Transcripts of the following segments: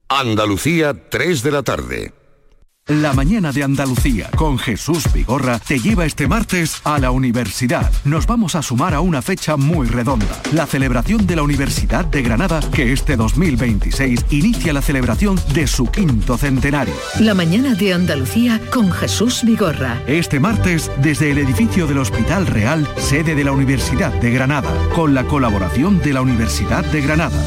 Andalucía, 3 de la tarde. La mañana de Andalucía con Jesús Vigorra te lleva este martes a la universidad. Nos vamos a sumar a una fecha muy redonda, la celebración de la Universidad de Granada, que este 2026 inicia la celebración de su 5º centenario. La mañana de Andalucía con Jesús Vigorra. Este martes, desde el edificio del Hospital Real, sede de la Universidad de Granada, con la colaboración de la Universidad de Granada.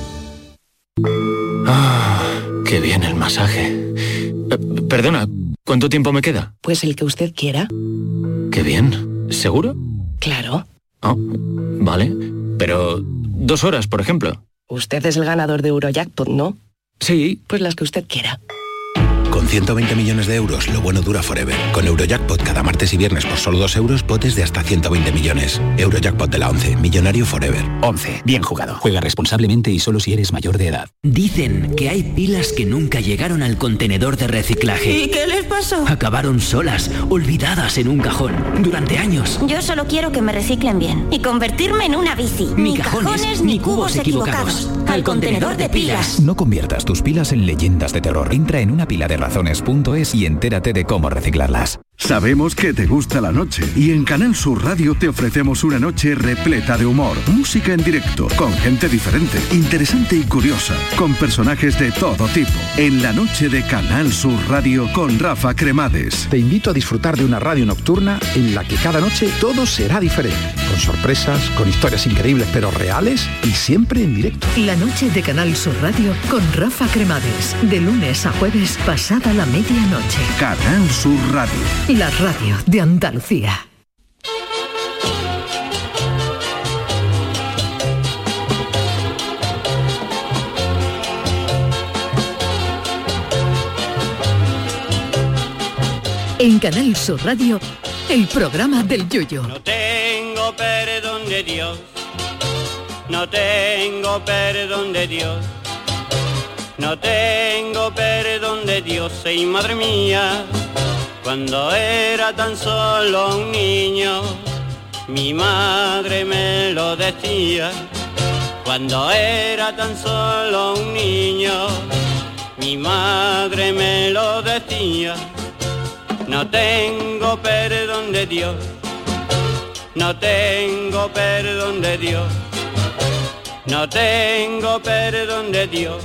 Qué bien el masaje. Perdona, ¿cuánto tiempo me queda? Pues el que usted quiera. Qué bien. ¿Seguro? Claro. Oh, vale. Pero 2 horas, por ejemplo. Usted es el ganador de Eurojackpot, ¿no? Sí. Pues las que usted quiera. Con 120 millones de euros, lo bueno dura forever. Con Eurojackpot cada martes y viernes por solo 2 euros, potes de hasta 120 millones. Eurojackpot de la 11, millonario forever. 11, bien jugado. Juega responsablemente y solo si eres mayor de edad. Dicen que hay pilas que nunca llegaron al contenedor de reciclaje. ¿Y qué les pasó? Acabaron solas, olvidadas en un cajón, durante años. Yo solo quiero que me reciclen bien y convertirme en una bici. Ni cajones, ni cubos equivocados. Al contenedor de pilas. No conviertas tus pilas en leyendas de terror. Entra en unapiladerazones.es y entérate de cómo reciclarlas. Sabemos que te gusta la noche y en Canal Sur Radio te ofrecemos una noche repleta de humor, música en directo, con gente diferente, interesante y curiosa, con personajes de todo tipo. En la noche de Canal Sur Radio con Rafa Cremades. Te invito a disfrutar de una radio nocturna en la que cada noche todo será diferente, con sorpresas, con historias increíbles pero reales y siempre en directo. La noche de Canal Sur Radio con Rafa Cremades, de lunes a jueves pasada la medianoche. Canal Sur Radio. La radio de Andalucía. En Canal Sur Radio, el programa del Yoyo. No tengo perdón de Dios, no tengo perdón de Dios, no tengo perdón de Dios, y madre mía. Cuando era tan solo un niño, mi madre me lo decía. Cuando era tan solo un niño, mi madre me lo decía. No tengo perdón de Dios, no tengo perdón de Dios, no tengo perdón de Dios.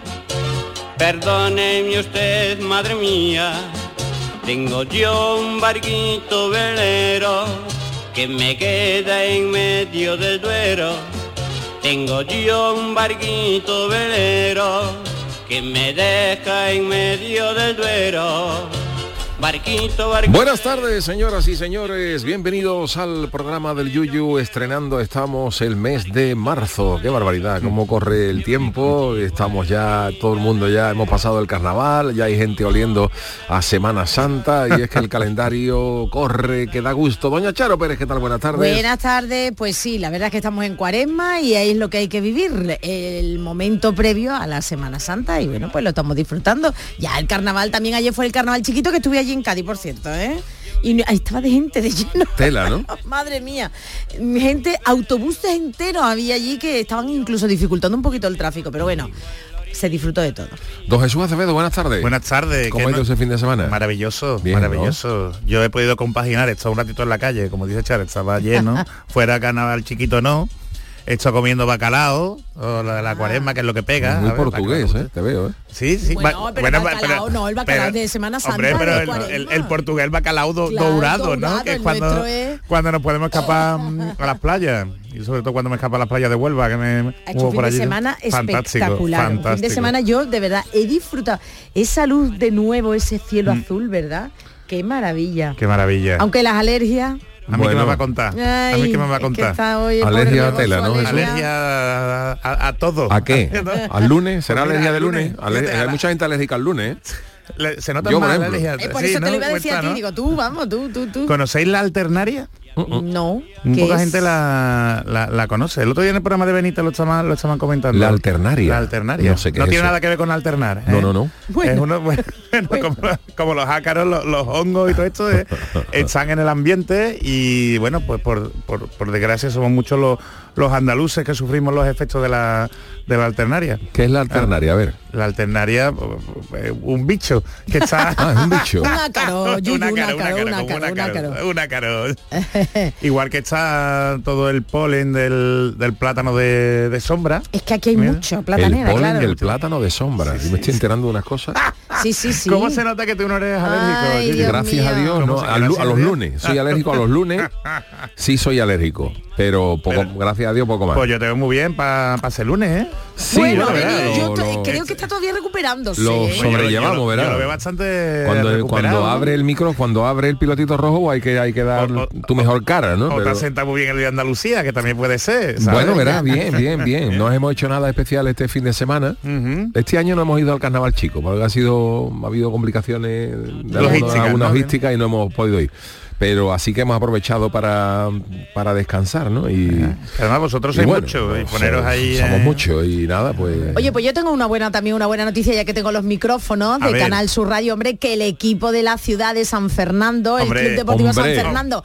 Perdóneme usted, madre mía. Tengo yo un barquito velero que me queda en medio del Duero. Tengo yo un barquito velero que me deja en medio del Duero. Barquito, barquito. Buenas tardes, señoras y señores. Bienvenidos al programa del Yuyu. Estrenando, estamos el mes de marzo. Qué barbaridad, cómo corre el tiempo. Estamos ya, todo el mundo ya, hemos pasado el carnaval. Ya hay gente oliendo a Semana Santa. Y es que el calendario corre, que da gusto. Doña Charo Pérez, ¿qué tal? Buenas tardes. Buenas tardes. Pues sí, la verdad es que estamos en Cuaresma y ahí es lo que hay que vivir. El momento previo a la Semana Santa. Y bueno, pues lo estamos disfrutando. Ya el carnaval, también ayer fue el carnaval chiquito, que estuve allí en Cádiz, por cierto, ¿eh? Y ahí estaba de gente, de lleno. Tela, ¿no? Madre mía. Gente, autobuses enteros había allí que estaban incluso dificultando un poquito el tráfico, pero bueno, se disfrutó de todo. Don Jesús Acevedo, buenas tardes. Buenas tardes. ¿Cómo ha ido ese fin de semana? Maravilloso, bien, maravilloso. ¿No? Yo he podido compaginar, he estado un ratito en la calle, como dice Char, estaba lleno, fuera carnaval chiquito no. He estado comiendo bacalao, o la Cuaresma, que es lo que pega. Muy portugués, bacalao, te veo, ¿eh? Sí, sí. Bueno, pero bacalao no, el bacalao de Semana Santa. Hombre, pero el portugués, el bacalao dorado, ¿no? Que es cuando nos podemos escapar a las playas. Y sobre todo cuando me escapa a las playas de Huelva, que me hubo por allí. Un fin de semana espectacular. Un fin de semana yo, de verdad, he disfrutado esa luz de nuevo, ese cielo azul, ¿verdad? Qué maravilla. Qué maravilla. Aunque las alergias... A mí que me va a contar. Ay, a mí que me va a contar. Alergia a tela, ¿no? Alergia a todo. ¿A qué? ¿Al lunes? ¿Será alergia de lunes? Hay mucha gente alérgica al lunes, ¿eh? Se nota más la alergia. Por eso te lo iba a decir a ti, digo, tú. ¿Conocéis la alternaria? No. Poca gente la conoce. El otro día en el programa de Benita lo estaban comentando. La alternaria. La alternaria. No sé qué no es tiene eso. nada que ver con alternar. No. Bueno. Es como los ácaros, los hongos y todo esto están en el ambiente y bueno, pues por desgracia somos muchos los andaluces que sufrimos los efectos de la alternaria. ¿Qué es la alternaria? A ver. La alternaria, un bicho que está... es un bicho. Un ácaro, Yuyu, un ácaro. Igual que está todo el polen del plátano de sombra. Es que aquí hay mucho platanera, el polen claro. del plátano de sombra. Yo me estoy enterando de unas cosas. Sí. ¿Cómo se nota que tú no eres alérgico? Ay, Dios Gracias a mío. Dios, no, a los lunes. Soy alérgico a los lunes. Sí soy alérgico, pero gracias a Dios poco más. Pues yo te veo muy bien para ser lunes, ¿eh? Sí, bueno, ¿verdad? creo que está todavía recuperándose. Lo sobrellevamos, ¿verdad? Yo lo veo bastante cuando abre el micro, cuando abre el pilotito rojo hay que dar tu mejor cara, ¿no? O te has sentado muy bien el día de Andalucía, que también puede ser, ¿sabes? Bueno, verás, bien. No hemos hecho nada especial este fin de semana. Este año no hemos ido al carnaval chico, porque ha habido complicaciones de logística y no hemos podido ir. Pero así que hemos aprovechado para descansar, ¿no? Y además vosotros sois muchos y poneros ahí... Somos muchos y nada, pues... Oye, pues yo tengo una buena noticia, ya que tengo los micrófonos de Canal Sur Radio, hombre, que el equipo de la ciudad de San Fernando, el Club Deportivo San Fernando,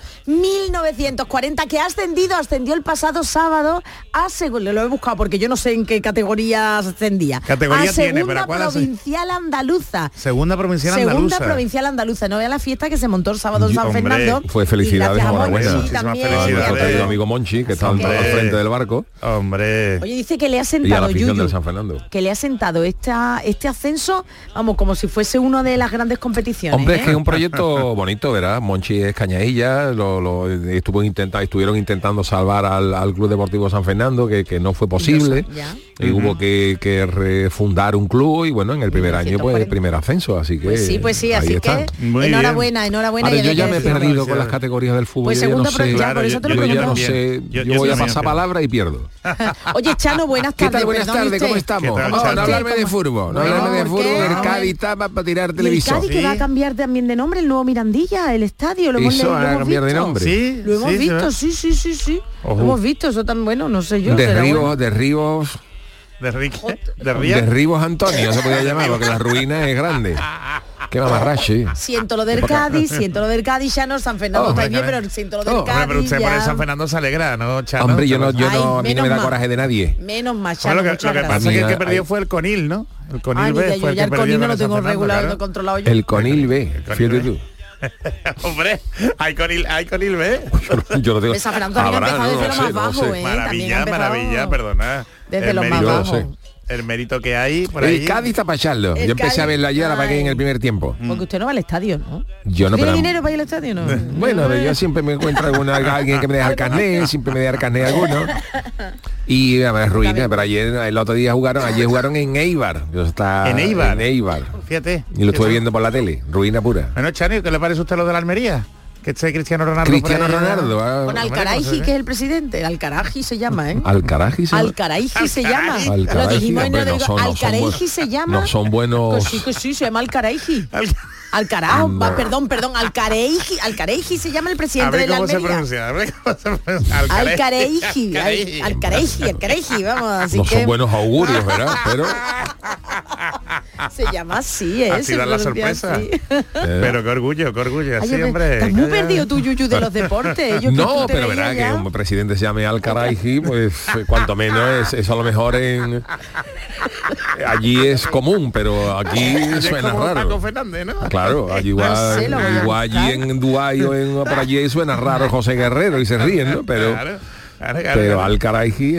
1940, que ascendió el pasado sábado lo he buscado porque yo no sé en qué categoría ascendía. Categoría tiene, pero Segunda Provincial Andaluza. Segunda Provincial Andaluza. No vea la fiesta que se montó el sábado en San Fernando. Fue felicidades, enhorabuena. Felicidades. Amigo Monchi, que está al frente del barco. Hombre. Oye, dice que le ha sentado, y a la afición del San Fernando, que le ha sentado este ascenso, vamos, como si fuese una de las grandes competiciones. Hombre, es que es un proyecto bonito, ¿verdad? Monchi es cañailla, estuvieron intentando salvar al Club Deportivo San Fernando, que no fue posible. Y hubo que refundar un club y bueno, en el primer año pues el primer ascenso, así que pues sí, así están. Que enhorabuena. Ahora, yo ya me he perdido con las categorías del fútbol. Pues yo segundo, no sé, por eso te lo yo ya no sé, yo voy a pasar palabra y pierdo. Oye, Chano, buenas tardes. ¿Qué tal? Buenas tardes, ¿cómo estamos? No hablarme de fútbol, el Cádiz está para tirar televisor. El Cádiz que va a cambiar también de nombre, el nuevo Mirandilla, el estadio, lo hemos visto. ¿Eso va a cambiar de nombre? Sí, lo hemos visto, sí. Lo hemos visto, eso tan bueno, no sé yo. De Ribos Antonio se podía llamar, porque la ruina es grande. Qué mamarrache. Siento lo del Cádiz, ya no, San Fernando está bien, pero siento lo del Cádiz. Pero usted por el San Fernando se alegra, ¿no, Chano? Hombre, yo no, a mí no me da coraje de nadie. Menos más, Chano, lo que pasa es que el que perdió fue el Conil, ¿no? El Conil B fue el que perdió. El Conil no lo tengo regulado, no controlado yo. El Conil B, fíjate tú. Hombre, hay Conil B. Yo lo tengo. San Fernando también ha empezado desde lo más bajo, Maravilla, perdona. Desde lo más bajo. El mérito que hay por ahí. El Cádiz está para echarlo. Yo empecé a verlo ayer, la pagué en el primer tiempo. Porque usted no va al estadio, ¿no? Yo no, ¿Tiene dinero para ir al estadio, no? Bueno, yo siempre me encuentro alguien que me deja el carnet, siempre me deja el carnet alguno. Y a ver, ruina, pero el otro día jugaron en Eibar. ¿En Eibar? En Eibar. Fíjate. Y lo estuve viendo por la tele, ruina pura. Bueno, Chani, ¿qué le parece a usted lo de la Almería? Que esté Cristiano Ronaldo. Con Alcaraji, que es el presidente. Alcaraji se llama, ¿eh? Alcaraji se llama. Lo dijimos en Alcaraji se llama. No son buenos. Sí, se llama Alcaraji. Perdón, Alcareiji se llama el presidente de la Almería. Alcareiji, vamos, así no que... son buenos augurios, ¿verdad? Pero se llama así, ¿eh? Así da la sorpresa. Pero qué orgullo, así, Ay, hombre. Estás muy perdido tú, Yuyu, de los deportes. No, pero verdad que un presidente se llame Alcaraiji, pues cuanto menos eso a lo mejor allí es común, pero aquí suena raro. Paco Fernández, ¿no? Claro, igual allí en Dubái o por allí suena raro José Guerrero y se ríen, ¿no? Pero Alcaraiji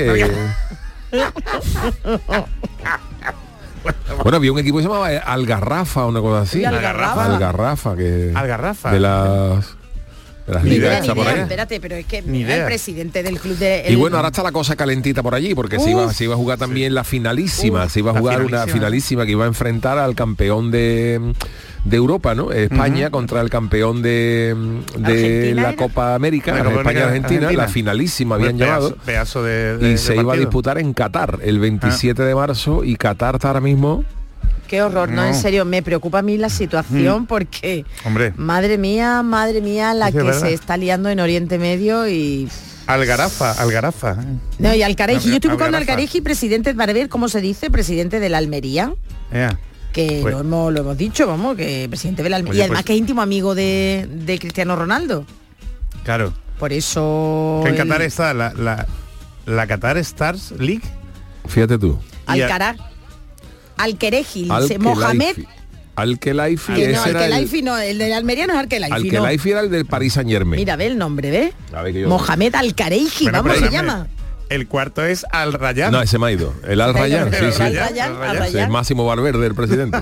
bueno, había un equipo que se llamaba Algarrafa, una cosa así. Algarrafa, que de las espérate, pero es que el presidente del club de... Y bueno, ahora está la cosa calentita por allí, porque se iba a jugar también la finalísima, se iba a jugar una finalísima que iba a enfrentar al campeón de Europa, ¿no? España contra el campeón de la Copa América, España-Argentina, la finalísima habían llamado. Y se iba a disputar en Qatar el 27 de marzo, y Qatar está ahora mismo... Qué horror, no, en serio, me preocupa a mí la situación porque, hombre, madre mía, la que se está liando en Oriente Medio y... Algarafa. No, y Alcareji, yo estoy buscando Alcareji, presidente, para ver cómo se dice, presidente de la Almería. Que pues, lo hemos dicho, vamos, que presidente de la Almería. Y además que es íntimo amigo de Cristiano Ronaldo. Claro. Por eso... Que en Qatar está la Qatar Stars League. Fíjate tú. Alcaraz. Al-Khelaifi, Mohamed... Al-Khelaifi, que no, Al-Khelaifi no, el de Almería no es Al-Khelaifi. Al-Khelaifi era el del Paris Saint-Germain. Mira, ve el nombre, ¿ves? Mohamed Al-Khelaifi, Bueno, vamos, pero se llama. El cuarto es Al-Rayyan. No, ese me ha ido. El Al-Rayyan, sí. Al-Rayyan. Sí, es Máximo Valverde, el presidente.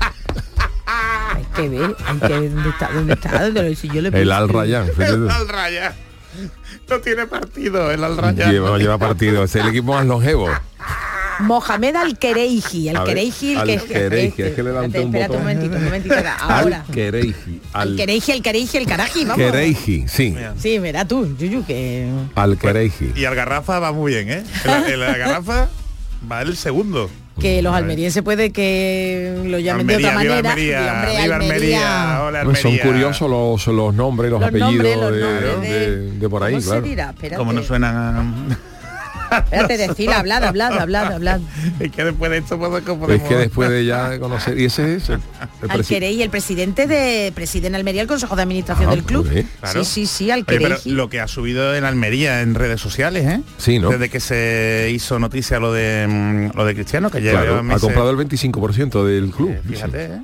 Hay que ver dónde está. Si yo le El Al-Rayyan. El Al-Rayyan. No tiene partido, el Al-Rayyan. Lleva partido. Es el equipo más longevo. Mohamed Al-Khelaifi, Al-Khelaifi, es que le da un espérate un momentito, ahora. Al-Khelaifi, el Karaji, vamos. Khelaifi, sí. Sí, verá tú, Yuyu, que... Al-Khelaifi. Y Al-Garrafa va muy bien, ¿eh? El Al-Garrafa va el segundo. Que los almerienses puede que lo llamen Almería, de otra manera. Viva Almería. Hola, Almería. Son curiosos los nombres, los apellidos de por ahí, ¿Cómo claro. se dirá? Espérate. Como no suenan Espérate, decir, hablad. Es que después de esto podemos... Es que después de ya conocer... Y ese es Al-Khelaifi, el presidente preside en Almería el Consejo de Administración del club. Claro. Sí, Al-Khelaifi. Lo que ha subido en Almería en redes sociales, ¿eh? Sí, ¿no? Desde que se hizo noticia lo de Cristiano, que claro, ha comprado el 25% del club. Fíjate.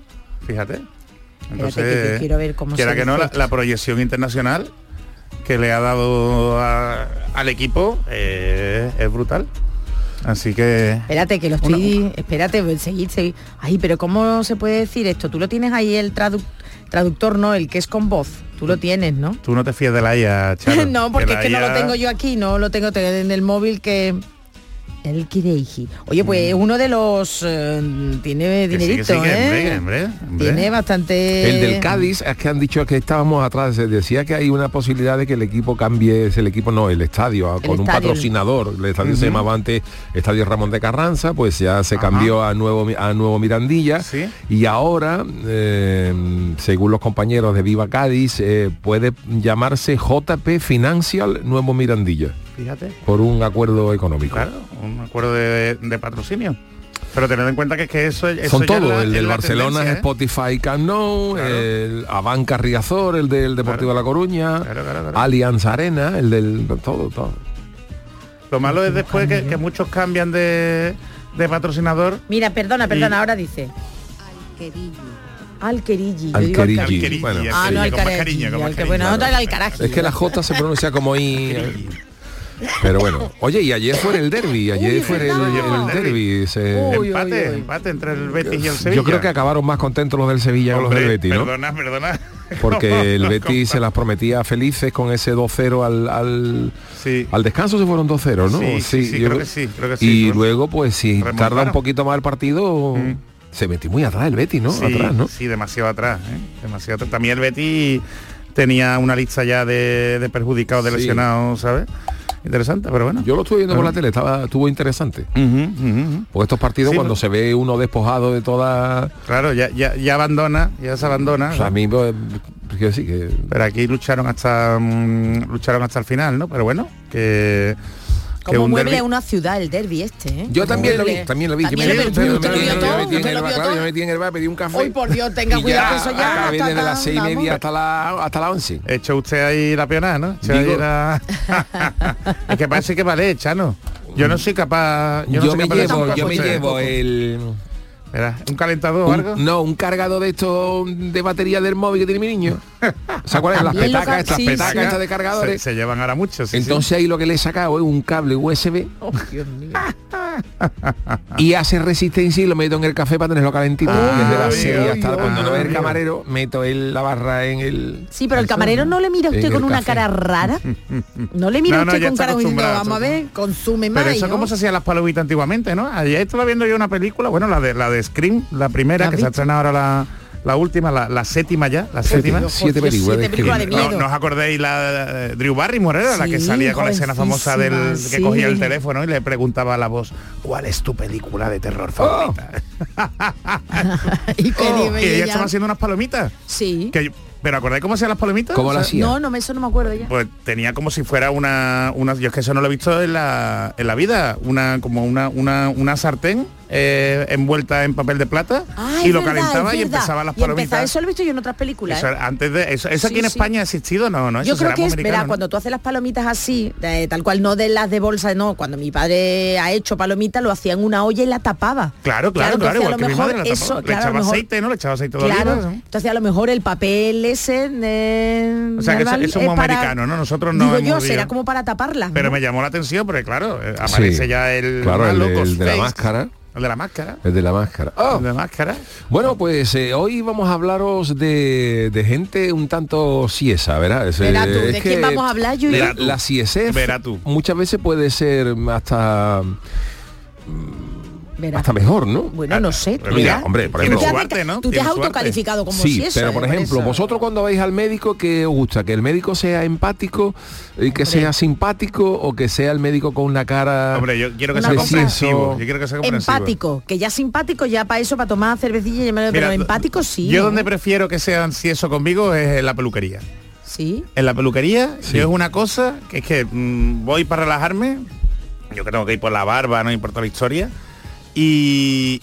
Entonces, que quiero ver cómo quiera que no, la proyección internacional que le ha dado al equipo es brutal. Así que... Espérate, que lo estoy... Espérate, seguid. Ay, pero ¿cómo se puede decir esto? Tú lo tienes ahí el traductor, ¿no? El que es con voz. Tú lo tienes, ¿no? Tú no te fías de la IA, Charo. No, porque es que no lo tengo yo aquí, no lo tengo en el móvil que... El Khelaifi. Oye, pues uno de los... tiene dinerito, hombre. Tiene bastante... El del Cádiz, es que han dicho que estábamos atrás, se decía que hay una posibilidad de que el equipo cambie, el estadio, con un patrocinador. El estadio se llamaba antes Estadio Ramón de Carranza, pues ya se cambió a nuevo Mirandilla. ¿Sí? Y ahora, según los compañeros de Viva Cádiz, puede llamarse JP Financial Nuevo Mirandilla. Fíjate. Por un acuerdo económico. Claro, un acuerdo de patrocinio. Pero tened en cuenta que eso son todos, el del Barcelona es Spotify Camp Nou, claro. El Abanca Riazor, el del Deportivo de La Coruña, claro. Allianz Arena, el del todo. Lo malo es después que muchos cambian de patrocinador. Mira, perdona, ahora dice Al-Khelaifi. Bueno, no, Al-Khelaifi. Bueno, no, Al-Khelaifi. Es que la J se pronuncia como I. Pero bueno, oye, y ayer fue el derbi, el derbi. Empate entre el Betis y el Sevilla. Yo creo que acabaron más contentos los del Sevilla que los del Betis, ¿no? Perdona. Porque el Betis se las prometía felices con ese 2-0 al descanso, se fueron 2-0, ¿no? Sí, creo que sí. Y luego, pues si tarda un poquito más el partido... Se metió muy atrás el Betis, ¿no? Sí, demasiado atrás, demasiado atrás. También el Betis tenía una lista ya de perjudicados, de lesionados, ¿sabes? Interesante, pero bueno. Yo lo estuve viendo por la tele, estuvo interesante. Porque estos partidos cuando se ve uno despojado de toda... Claro, ya se abandona. O sea, a mí quiero decir que... Pero aquí lucharon hasta el final, ¿no? Pero bueno, que... Como mueble a una ciudad el derbi este, Yo también lo vi. Yo me metí en el bar, pedí un café. Uy, por Dios, tenga cuidado que eso ya acabé desde las 6:30 hasta las 11. Hecho usted ahí la pionada, ¿no? Es que parece que vale, Chano. Yo no soy capaz. Yo me llevo el... ¿Era un calentador o algo? No, un cargador de estos de batería del móvil que tiene mi niño. ¿Sabes cuáles? Las petacas estas de cargadores. Se llevan ahora mucho. Entonces ahí lo que le he sacado es un cable USB. Oh, Dios mío. Y hace resistencia y lo meto en el café para tenerlo calentito. Desde las 6 hasta cuando no ve el camarero, meto la barra en el... Sí, pero el camarero no le mira a usted con una cara rara. No le mira a usted con cara diciendo, vamos a ver, consume más. Pero eso como se hacían las palomitas antiguamente, ¿no? Ayer estaba viendo yo una película, bueno, la de Scream, la primera, que se ha estrenado ahora la última, la séptima ya, la séptima. 7 películas de miedo. ¿No os acordéis la Drew Barrymore, era la que salía con la escena famosa del que cogía el teléfono y le preguntaba a la voz, ¿cuál es tu película de terror favorita? Y ella estaba haciendo unas palomitas. Sí. ¿Pero acordáis cómo hacían las palomitas? ¿Cómo las hacía? No, eso no me acuerdo ya. Pues tenía como si fuera una yo es que eso no lo he visto en la vida, como una sartén envuelta en papel de plata y lo calentaba y empezaba las palomitas. Eso lo he visto yo en otras películas. Eso, antes de eso aquí en España ha existido, no, yo eso creo que es, americano, verá, ¿no? cuando tú haces las palomitas así, tal cual, no de las de bolsa, no, cuando mi padre ha hecho palomitas, lo hacía en una olla y la tapaba. Claro, entonces, igual a lo que mi mejor madre la tapaba. eso, Le claro, echaba a lo mejor, aceite, ¿no? Le echaba aceite de claro, oliva, ¿no? entonces a lo mejor el papel ese o sea, que eso es muy americano, ¿no? Nosotros no digo hemos yo, vivido. será como para taparlas, Pero ¿no? me llamó la atención porque, claro, aparece ya el... Claro, el de la face. máscara. El de la máscara. El de la máscara. Oh. El de la máscara. Bueno, pues hoy vamos a hablaros de gente un tanto siesa, ¿verdad? Verá tú, ¿de quién vamos a hablar, Yuyu? La siesez muchas veces puede ser hasta mejor, ¿no? Bueno, no sé. Mira, hombre, por ejemplo, tú te has autocalificado como sí, siesa. pero por ejemplo, vosotros cuando vais al médico, ¿qué os gusta? ¿Que el médico sea empático y que sea simpático o que sea el médico con una cara... Hombre, yo quiero que sea comprensivo. Yo quiero que sea comprensivo. Empático, que ya simpático, ya para eso, para tomar cervecilla, pero empático sí. Yo ¿no? donde prefiero que sean ansieso conmigo es en la peluquería. ¿Sí? En la peluquería yo es una cosa que es que voy para relajarme, yo que tengo que ir por la barba, no importa la historia, y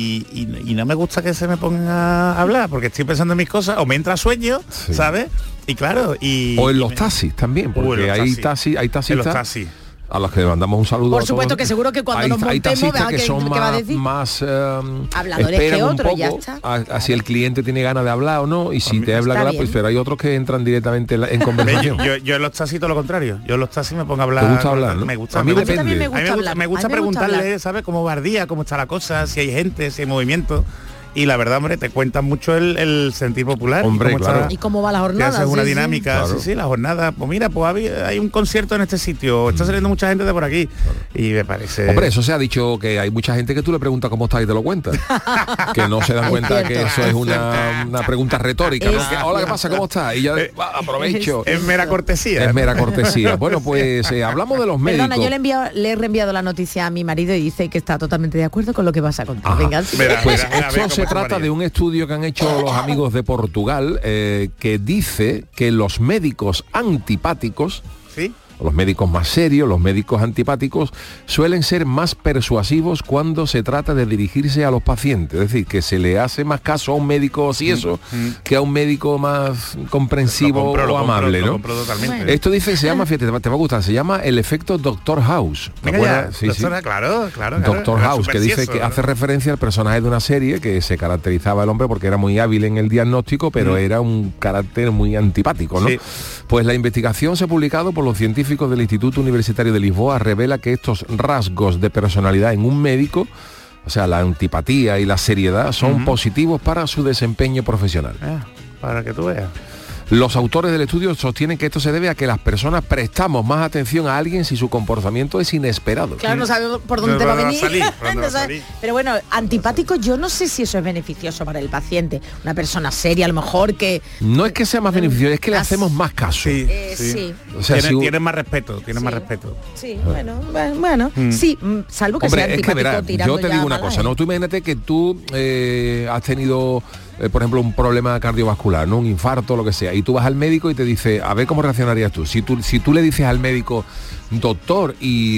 no me gusta que se me pongan a hablar porque estoy pensando en mis cosas o me entra sueño, ¿sabes? Y claro, o en los taxis también, porque hay taxistas en los taxis a los que le mandamos un saludo. Por supuesto, que seguro que cuando nos montemos vean que son ¿qué va a decir? más habladores que otros, ya está. Si el cliente tiene ganas de hablar o no, y si te habla claro, pues, pero hay otros que entran directamente en conversación. yo en los taxis todo lo contrario. Yo en los taxis me pongo a hablar. ¿Te gusta hablar, no? Me gusta. A mí depende. Me gusta preguntarle, ¿sabes? Cómo va el día, cómo está la cosa, si hay gente, si hay movimiento. Y la verdad, hombre, te cuentan mucho el sentir popular. Hombre, claro. ¿Y cómo va la jornada? Haces una dinámica, sí, la jornada. Pues mira, pues hay un concierto en este sitio, está saliendo mucha gente de por aquí. Y me parece... Hombre, eso se ha dicho que hay mucha gente que tú le preguntas cómo está y te lo cuenta. Que no se dan cuenta que eso es una pregunta retórica. ¿No? Hola, ¿qué pasa? ¿Cómo estás? Y ya aprovecho. Es mera cortesía. Es mera cortesía. Bueno, pues hablamos de los médicos. Perdona, yo le he reenviado la noticia a mi marido y dice que está totalmente de acuerdo con lo que vas a contar. Venga, pues esto se trata de un estudio que han hecho los amigos de Portugal que dice que los médicos antipáticos, ¿sí?, los médicos más serios, los médicos antipáticos, suelen ser más persuasivos cuando se trata de dirigirse a los pacientes. Es decir, que se le hace más caso a un médico que a un médico más comprensivo o amable, ¿no? Esto dice, se llama, fíjate, te va a gustar, se llama el efecto Dr. House. Sí. Claro. Dr. House, que dice que hace referencia al personaje de una serie que se caracterizaba el hombre porque era muy hábil en el diagnóstico, pero era un carácter muy antipático, ¿no? Sí. Pues la investigación se ha publicado por los científicos del Instituto Universitario de Lisboa revela que estos rasgos de personalidad en un médico, o sea, la antipatía y la seriedad, son positivos para su desempeño profesional. Para que tú veas. Los autores del estudio sostienen que esto se debe a que las personas prestamos más atención a alguien si su comportamiento es inesperado. Claro, no sabemos por dónde te va a venir. Pero bueno, antipático, yo no sé si eso es beneficioso para el paciente. Una persona seria, a lo mejor que... No es que sea más beneficioso, es que le hacemos más caso. Sí. O sea, tiene más respeto, más respeto. Sí, bueno. Sí, salvo que sea antipático, es que verás, yo te digo una cosa, ¿no? Tú imagínate que tú has tenido... por ejemplo, un problema cardiovascular, ¿no? Un infarto, lo que sea, y tú vas al médico y te dice, a ver cómo reaccionarías tú. Si tú le dices al médico, doctor,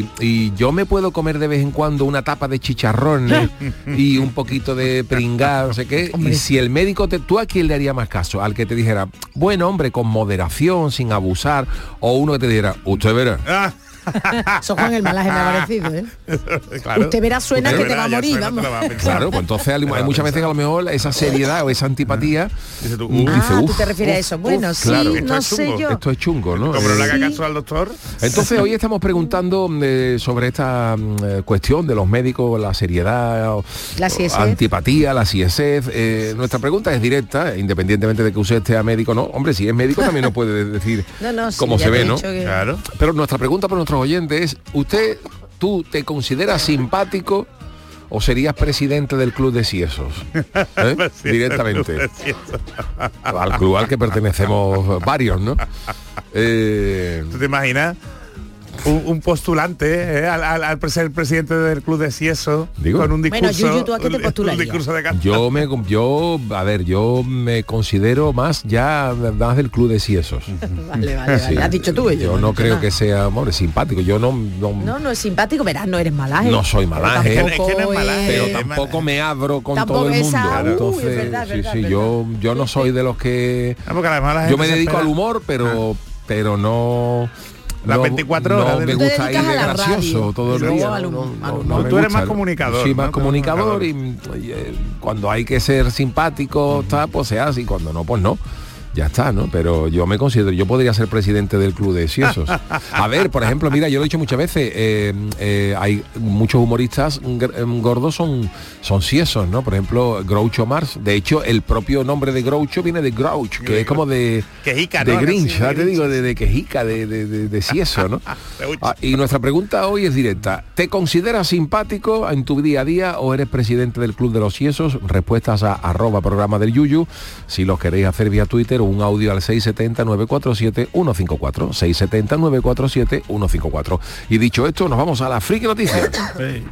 y yo me puedo comer de vez en cuando una tapa de chicharrones y un poquito de pringado, no sé qué, y si el médico ¿tú a quién le haría más caso? Al que te dijera, bueno, hombre, con moderación, sin abusar, o uno que te dijera, usted verá. Eso Juan el Malaje me ha parecido, Claro. Usted verá, suena que te va a morir, vamos. Claro, pues entonces hay muchas veces que a lo mejor esa seriedad o esa antipatía dice, tú te refieres a eso. Bueno, sí, claro, no sé yo. Esto es chungo, ¿no? Como no le haga caso al doctor. Entonces hoy estamos preguntando sobre esta cuestión de los médicos, la seriedad, la antipatía, la siesez. Nuestra pregunta es directa, independientemente de que usted sea médico, ¿no? Hombre, si es médico también nos puede decir cómo se ve, ¿no? Claro. Pero nuestra pregunta para nuestros oyentes es, ¿tú te consideras simpático o serías presidente del club de siesos? Directamente. Al club al que pertenecemos varios, ¿no? ¿Tú te imaginas? un postulante al ser presidente del Club de Sieso con un discurso. Bueno, Yuyu, ¿tú a qué te postularías? Un discurso de campaña. Yo me considero más del Club de Siesos. Vale. Sí. Has dicho tú. Yo no creo que sea, amor, simpático. Yo no es simpático, verás, no eres malaje. No soy malaje. Es que no es malaje. Pero tampoco me abro con todo el mundo. Entonces, es verdad. Yo no soy de los que... yo me dedico al humor, pero no... Las 24 horas. No me gusta ir de gracioso todo el día. No, tú eres más comunicador. Sí, más comunicador y cuando hay que ser simpático, pues se hace, y cuando no, pues no. Ya está, ¿no? Pero yo me considero, yo podría ser presidente del Club de Siesos. A ver, por ejemplo, mira, yo lo he dicho muchas veces, hay muchos humoristas gordos son siesos, ¿no? Por ejemplo, Groucho Marx. De hecho, el propio nombre de Groucho viene de Grouch, que es como de quejica, de ¿no? Grinch, ya te digo, de quejica, de sieso, ¿no? Y nuestra pregunta hoy es directa. ¿Te consideras simpático en tu día a día o eres presidente del Club de los Siesos? Respuestas a @programa del Yuyu. Si los queréis hacer vía Twitter, un audio al 670-947-154, 670-947-154. Y dicho esto, nos vamos a la friki noticias. Sí.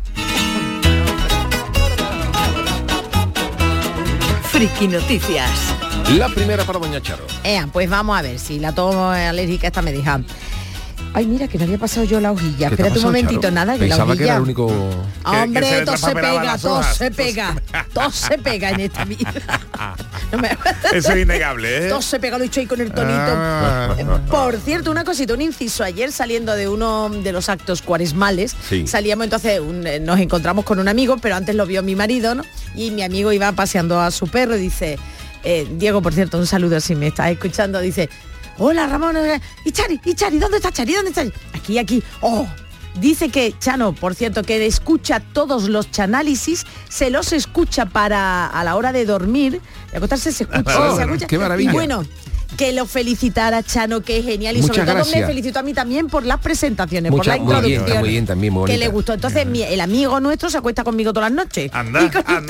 Friki noticias. La primera para doña Charo. Pues vamos a ver, si la tomo alérgica esta me deja. Ay, mira, que no había pasado yo la hojilla. Espérate un momentito, Charo? Nada, que pensaba la hojilla... que era el único... Hombre, todo se pega, todo se pega en esta vida. Eso es innegable, ¿eh? Todo se pega, lo he hecho ahí con el tonito. Por cierto, una cosita, un inciso. Ayer saliendo de uno de los actos cuaresmales, salíamos entonces, nos encontramos con un amigo, pero antes lo vio mi marido, ¿no? Y mi amigo iba paseando a su perro y dice, Diego, por cierto, un saludo si me estás escuchando, dice... Hola Ramón, y Chari, ¿dónde está Chari? Aquí. Dice que Chano, por cierto, que escucha todos los chanálisis, se los escucha a la hora de dormir, de acostarse se escucha. Qué maravilla. Y bueno, que lo felicitara Chano, que es genial, y muchas sobre todo gracias. me felicitó a mí también por las presentaciones, por la introducción, muy bien, también, muy que le gustó. Entonces el amigo nuestro se acuesta conmigo todas las noches. Anda.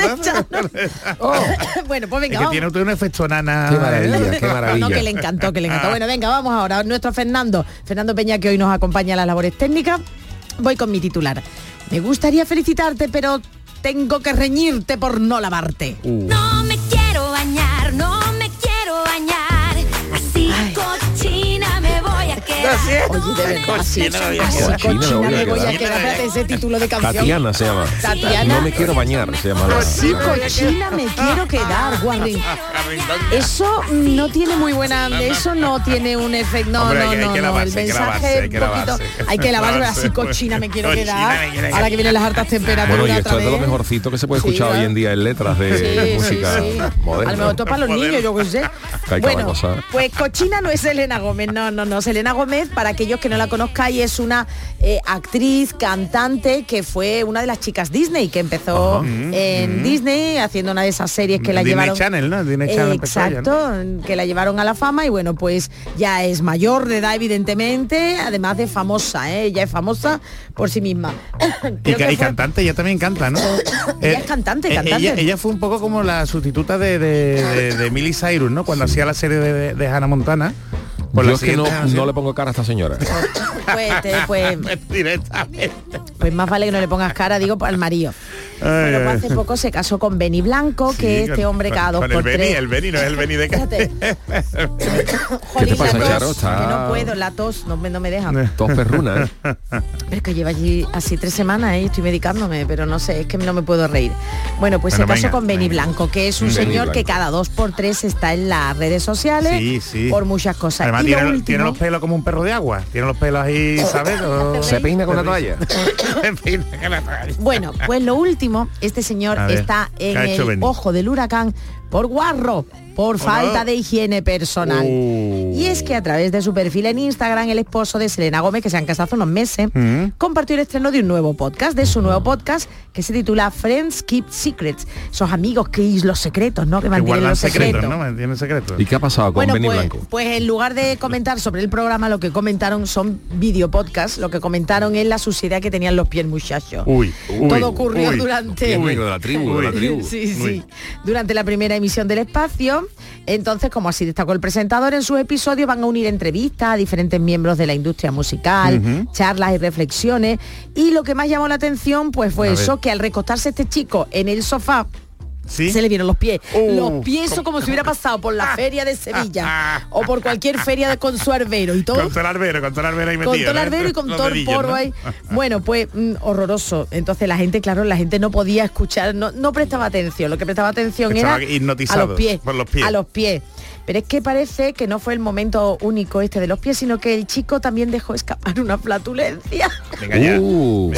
Bueno, pues venga, es que tiene usted un efecto nana. Qué maravilla. No, que le encantó. Bueno, venga, vamos ahora. Nuestro Fernando Peña, que hoy nos acompaña a las labores técnicas. Voy con mi titular. Me gustaría felicitarte, pero tengo que reñirte por no lavarte. No me quiero bañar, así cochina me voy a quedar. Oye, de verdad, Cochina me voy a quedar. Espérate, ese título de canción. Tatiana se llama. Tatiana. No me quiero bañar, se llama. Así cochina me quiero quedar, Guarrín. Eso no tiene muy buena... Eso no tiene un efecto... No. El mensaje hay que lavarse. Así cochina me quiero quedar. Ahora que vienen las altas temperaturas. Bueno, y esto es de lo mejorcito que se puede escuchar hoy en día en letras de música moderna. A lo mejor para los niños, yo qué sé. Bueno, pues cochina no es Selena Gómez, no. Selena Gómez, para aquellos que no la conozcáis, es una actriz, cantante, que fue una de las chicas Disney, que empezó en Disney, haciendo una de esas series que la llevaron... Channel, ¿no? Disney Channel. Exacto, que la llevaron a la fama, y bueno, pues ya es mayor de edad, evidentemente, además de famosa, ella es famosa por sí misma. Y cantante, ella también canta, ¿no? Ella es cantante. Ella fue un poco como la sustituta de Miley Cyrus, ¿no? Cuando hacía la serie de Hannah Montana. Yo es que no le pongo cara a esta señora. Pues más vale que no le pongas cara, digo, al marido. Bueno, pues hace poco se casó con Benny Blanco, que este hombre cada 2x3. El Benny no es el Benny de casa. ¿Qué te pasa, Charo? Que no puedo, la tos no me deja. Tos perruna, Pero es que lleva allí así 3 semanas, estoy medicándome, pero no sé, es que no me puedo reír. Bueno, pues se casó con Benny Blanco, que es un señor que cada 2x3 está en las redes sociales por muchas cosas. Además, tiene los pelos como un perro de agua. Tiene los pelos ahí, ¿sabes? Se peina con la toalla. Bueno, pues lo último, este señor está en el ojo del huracán por guarro, por falta de higiene personal. Y es que a través de su perfil en Instagram, el esposo de Selena Gómez, que se han casado hace unos meses, compartió el estreno de un nuevo podcast, que se titula Friends Keep Secrets. Esos amigos que los secretos, ¿no? Que mantienen los secretos. ¿no? Mantienen secretos. ¿Y qué ha pasado con Benny Blanco? Pues en lugar de comentar sobre el programa, lo que comentaron son videopodcasts. Lo que comentaron es la suciedad que tenían los pies muchachos. Todo ocurrió durante... de la tribu. Sí. Durante la primera emisión del espacio, televisión. Entonces, como así destacó el presentador, en sus episodios van a unir entrevistas a diferentes miembros de la industria musical, charlas y reflexiones. Y lo que más llamó la atención pues fue eso, que al recostarse este chico en el sofá, se le vieron los pies. Los pies son como si hubiera pasado por la feria de Sevilla o por cualquier feria con su arbero y todo. Con todo el arbero ahí metido. Con todo el arbero y con todo el polvo ahí. Bueno, pues horroroso. Entonces la gente no podía escuchar, no prestaba atención. Lo que prestaba atención era a los pies. A los pies. Pero es que parece que no fue el momento único este de los pies, sino que el chico también dejó escapar una flatulencia. Venga ya. Un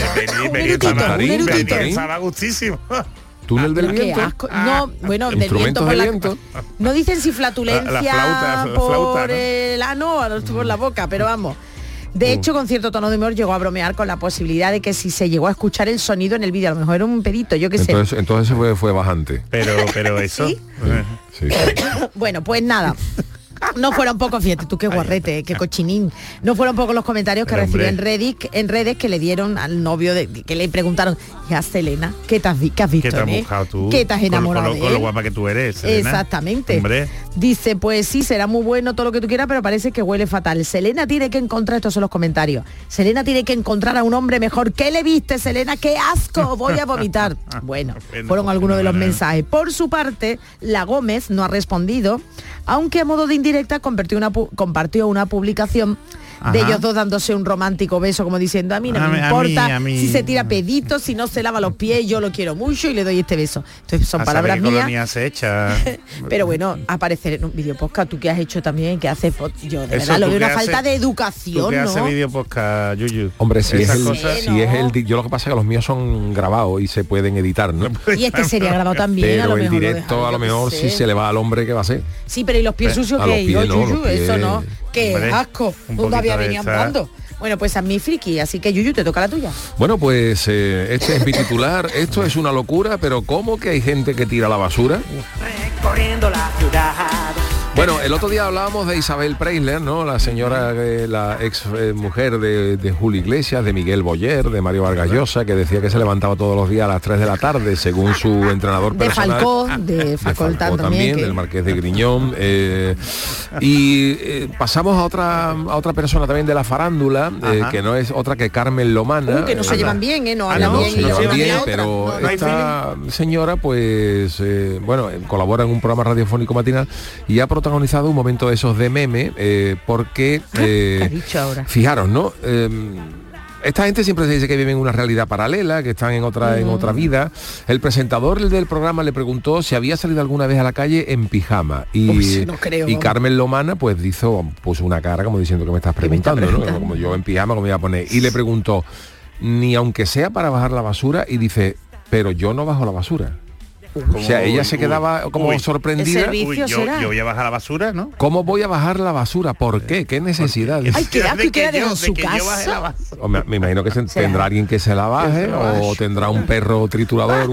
erudito. Estaba gustísimo. ¿Túnel del viento? No, bueno, del viento por viento. No dicen si flatulencia la flauta, por el ano o por la boca, pero vamos. De hecho, con cierto tono de humor llegó a bromear con la posibilidad de que si se llegó a escuchar el sonido en el vídeo, a lo mejor era un pedito, yo qué sé. Entonces fue bajante. Pero eso. ¿Sí? Sí. Bueno, pues nada. No fueron pocos, fíjate tú qué guarrete, qué cochinín. No fueron pocos los comentarios que recibió en redes que le dieron al novio, que le preguntaron, ya Selena, ¿qué has visto? ¿Qué te has buscado tú? ¿Qué te has enamorado de él? Con lo guapa que tú eres, Selena. Exactamente. Hombre. Dice, pues sí, será muy bueno todo lo que tú quieras, pero parece que huele fatal. Selena tiene que encontrar, estos son los comentarios, Selena tiene que encontrar a un hombre mejor. ¿Qué le viste, Selena? ¡Qué asco! Voy a vomitar. Bueno, fueron algunos de los mensajes. Por su parte, la Gómez no ha respondido, aunque a modo de indirecta compartió una publicación de ellos dos dándose un romántico beso, como diciendo, a mí no me importa si se tira peditos, si no se lava los pies, yo lo quiero mucho y le doy este beso. Entonces son palabras mías. Se echa. Pero bueno, aparecer en un video podcast, tú que has hecho también, que haces, yo de verdad lo veo una falta de educación, ¿tú que ¿no? hace video podcast, Yuyu? Hombre, yo lo que pasa es que los míos son grabados y se pueden editar, ¿no? Y este sería grabado también. Pero el directo a lo mejor si se le va al hombre, ¿qué va a hacer? Sí, pero ¿y los pies sucios qué? Yuyu, eso no. Qué asco. ¿Dónde había venido andando? Bueno, pues a mi friki, así que Yuyu, te toca la tuya. Bueno, pues este es mi titular. Esto es una locura, pero ¿cómo que hay gente que tira la basura? Corriendo la ciudad. Bueno, el otro día hablábamos de Isabel Preisler, ¿no? La señora, la ex mujer de Julio Iglesias, de Miguel Boyer, de Mario Vargas Llosa, que decía que se levantaba todos los días a las 3 de la tarde, según su entrenador personal. De Falcó también, del Marqués de Griñón. Pasamos a otra persona también de la farándula, que no es otra que Carmen Lomana. Que no se llevan bien, no hablan bien. Se llevan bien, pero esta señora, pues, colabora en un programa radiofónico matinal y ha protagonizado un momento de esos de meme, porque fijaros, ¿no? Esta gente siempre se dice que viven una realidad paralela, que están en otra vida. El presentador del programa le preguntó si había salido alguna vez a la calle en pijama y Carmen Lomana pues puso una cara como diciendo que me estás preguntando, ¿no? Como yo en pijama, como me iba a poner, y le preguntó, ni aunque sea para bajar la basura, y dice, pero yo no bajo la basura. O sea, ella se quedaba como sorprendida. Yo voy a bajar la basura, ¿no? ¿Cómo voy a bajar la basura? ¿Por qué? ¿Qué necesidad? Ay, qué asco, que en su casa. Me imagino que tendrá alguien que se la baje, o tendrá un perro triturador,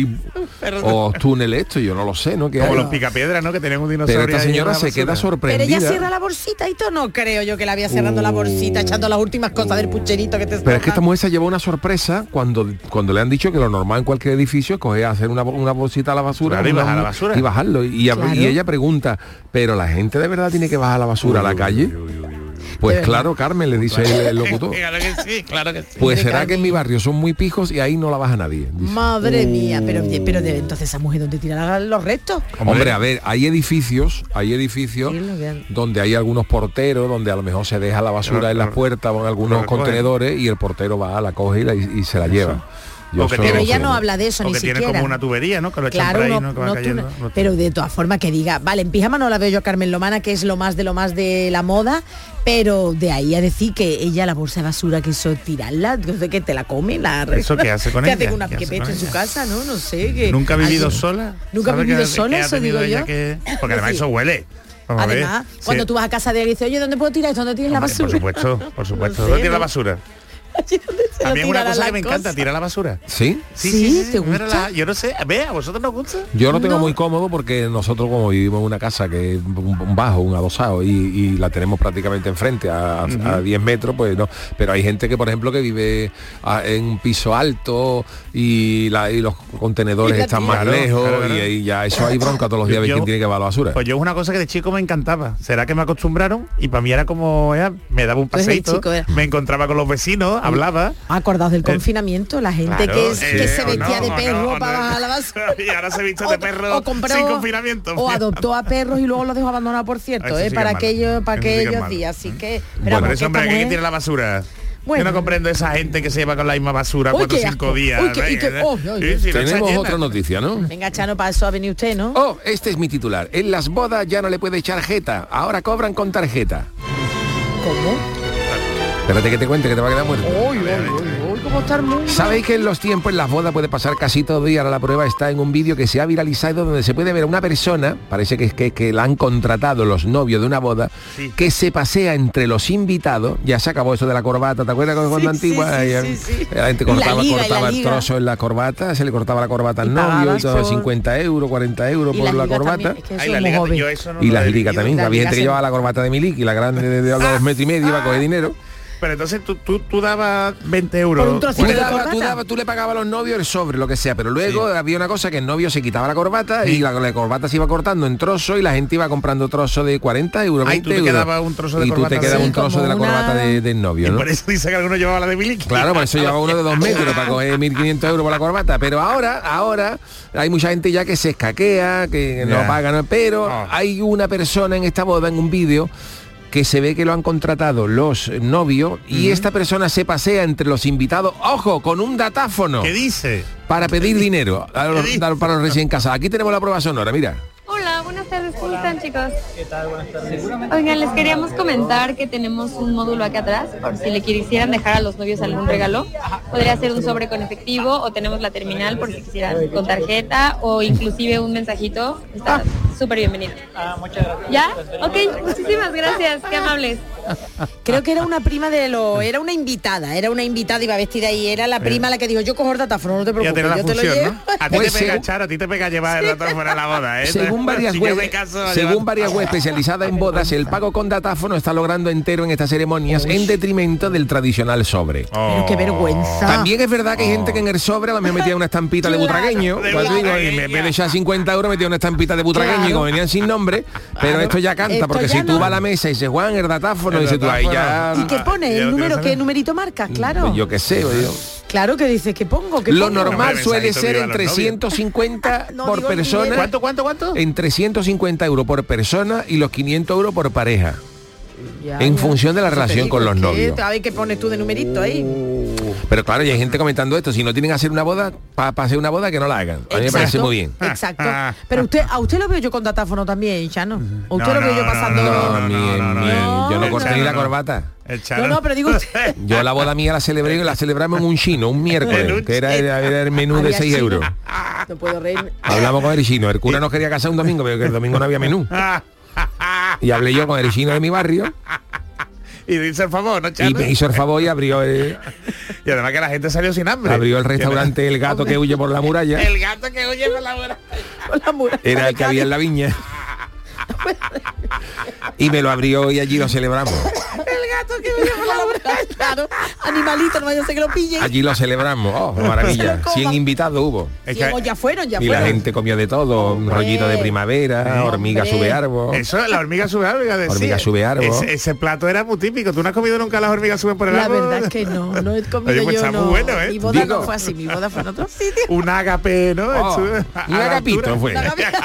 o túnel esto, yo no lo sé, ¿no? Como los picapiedras, ¿no? Que tienen un dinosaurio. Pero esta señora se queda sorprendida. Pero ella cierra la bolsita y todo, no creo yo que la había cerrando la bolsita, echando las últimas cosas del pucherito que te Pero es que esta mujer se llevó una sorpresa cuando le han dicho que lo normal en cualquier edificio es coger, hacer una bolsita a la basura, claro, y bajar la basura y bajarlo, y ella pregunta, pero la gente de verdad tiene que bajar la basura a la calle. Pues claro, Carmen, le dice el locutor. Claro que sí, claro que sí. Pues será que en mi barrio son muy pijos y ahí no la baja nadie, dice. Madre mía, pero entonces esa mujer, ¿dónde tira los restos? Hombre, a ver, hay edificios donde hay algunos porteros, donde a lo mejor se deja la basura en las puertas o en algunos contenedores y el portero va, la coge y se la lleva. Pero ella no habla de eso ni siquiera. Tiene como una tubería, ¿no? Que lo echan por ahí, ¿no? Que va cayendo. Pero de todas formas que diga, vale, en pijama no la veo yo a Carmen Lomana, que es lo más de la moda, pero de ahí a decir que ella la bolsa de basura, que eso tirarla, que te la come, ¿Eso qué hace con ella? Que hace una piquepeta en su casa, ¿no? No sé. Que ¿Nunca ha vivido sola? ¿Nunca ha vivido sola? Eso digo yo. Porque además eso huele. Además, cuando tú vas a casa de él y dices, oye, ¿dónde puedo tirar esto? ¿Dónde tienes la basura? Por supuesto. ¿Dónde tienes la basura? A mí es una cosa que me encanta, tirar la basura. ¿Sí? Sí, ¿te gusta? Yo no sé, ¿a vosotros nos gusta? Yo lo tengo muy cómodo porque nosotros como vivimos en una casa que es un bajo, un adosado y la tenemos prácticamente enfrente a 10 metros, pues no. Pero hay gente que, por ejemplo, que vive en un piso alto y los contenedores están más lejos y ya eso hay bronca todos los días, quién tiene que llevar la basura. Pues yo es una cosa que de chico me encantaba. ¿Será que me acostumbraron? Y para mí era como, me daba un paseíto, me encontraba con los vecinos, hablaba. Acordaos del confinamiento, la gente que se vestía de perro para bajar la basura. Y ahora se viste de perro sin confinamiento. O adoptó a perros y luego los dejó abandonados, por cierto, para aquellos días. Así que... Por eso, hombre, que tira la basura. Bueno. Yo no comprendo esa gente que se lleva con la misma basura 4 o 5 días. Tenemos otra noticia, ¿no? Venga, Chano, para eso ha venido usted, ¿no? Oh, este es mi titular. En las bodas ya no le puede echar jeta, ahora cobran con tarjeta. ¿Cómo? Espérate que te cuente, que te va a quedar muerto. ¿Cómo está el mundo? ¿Sabéis que en los tiempos en las bodas puede pasar casi todo y ahora la prueba está en un vídeo que se ha viralizado donde se puede ver a una persona, parece que la han contratado los novios de una boda, que se pasea entre los invitados, ya se acabó eso de la corbata, ¿te acuerdas cuando antigua? La gente cortaba el trozo en la corbata, se le cortaba la corbata al novio y todo, 50 euros, 40 euros por la corbata. Y las ligas también, había gente que llevaba la corbata de Milik y la grande de 2 metros y medio iba a coger dinero. Pero entonces tú dabas 20 euros. Tú le pagabas a los novios el sobre, lo que sea, pero luego había una cosa que el novio se quitaba la corbata y la corbata se iba cortando en trozos y la gente iba comprando trozos de 40 euros, 20 euros. Y tú te quedabas un trozo de corbata. Y tú te quedabas un trozo de la corbata del novio, ¿no? Y por eso dice que alguno llevaba la de Milik. Claro, por eso llevaba uno de 2 metros para coger 1.500 euros por la corbata. Pero ahora hay mucha gente ya que se escaquea, que no paga, pero hay una persona en esta boda, en un vídeo, que se ve que lo han contratado los novios y esta persona se pasea entre los invitados, ojo, con un datáfono. ¿Qué dice? Para pedir dinero para los recién casados. Aquí tenemos la prueba sonora, mira. Hola, buenas tardes, ¿cómo están, chicos? ¿Qué tal? Buenas tardes. Oigan, les queríamos comentar que tenemos un módulo acá atrás, por si le quisieran dejar a los novios algún regalo. Podría ser un sobre con efectivo o tenemos la terminal por si quisieran con tarjeta o inclusive un mensajito. Está súper bienvenido. Muchas gracias. ¿Ya? Ok, muchísimas gracias, qué amables. Creo que era una prima era una invitada, iba vestida y era la prima la que dijo, yo cojo el datáfono, no te preocupes, yo te lo llevo. ¿No? A ti te pega, Charo, a ti te pega llevar el datáfono a la boda, ¿eh? Según varias webs especializadas en bodas, el pago con datáfono está logrando entero en estas ceremonias en detrimento del tradicional sobre. Pero qué vergüenza. También es verdad que hay gente que en el sobre a lo mejor metía una estampita de butragueño, y en vez de echar 50 euros metía una estampita de butragueño y como venían sin nombre, pero esto ya canta, porque si tú vas a la mesa y dices, Juan, el datáfono, y dices tú, ahí ya... ¿Y qué pone? ¿El número? ¿Qué numerito marcas? Claro. Pues yo qué sé, oye. Claro que dices, ¿qué pongo? Lo normal suele ser entre 150 por persona. ¿Cuánto? Entre 150 euros por persona y los 500 euros por pareja. En función de la relación con los novios. A ver qué pones tú de numerito ahí. Pero claro, y hay gente comentando esto, si no tienen que hacer una boda, para hacer una boda que no la hagan. A mí me parece muy bien. Exacto. Pero a usted lo veo yo con datáfono también, Chano. ¿O usted lo veo yo pasando? No, yo no corté ni la corbata. No, pero digo usted. Yo la boda mía la celebré y la celebramos en un chino, un miércoles, que era el menú de 6 euros. No puedo reír. Hablamos con el chino. El cura no quería casar un domingo, pero que el domingo no había menú. Y hablé yo con el chino de mi barrio. Y me hizo el favor, ¿no, Chano? Y me hizo el favor y abrió y además que la gente salió sin hambre. Abrió el restaurante El Gato que huye por la muralla. El gato que huye por la muralla. Era el que había en la viña. Y me lo abrió y allí lo celebramos. El gato que huye por la muralla. Claro, animalito, no vaya a ser que lo pillen. Allí lo celebramos. Oh, maravilla. 100 invitados hubo. Ya fueron. Y la gente comió de todo. Un rollito de primavera, hormiga sube árbol. Eso, la hormiga sube árbol, hormiga sube árbol. Ese plato era muy típico. ¿Tú no has comido nunca las hormigas suben por el árbol? La verdad es que no he comido. Oye, pues yo, está muy bueno, ¿eh? Mi boda no fue así, mi boda fue en otro sitio. Un agape, ¿no? Un agapito fue.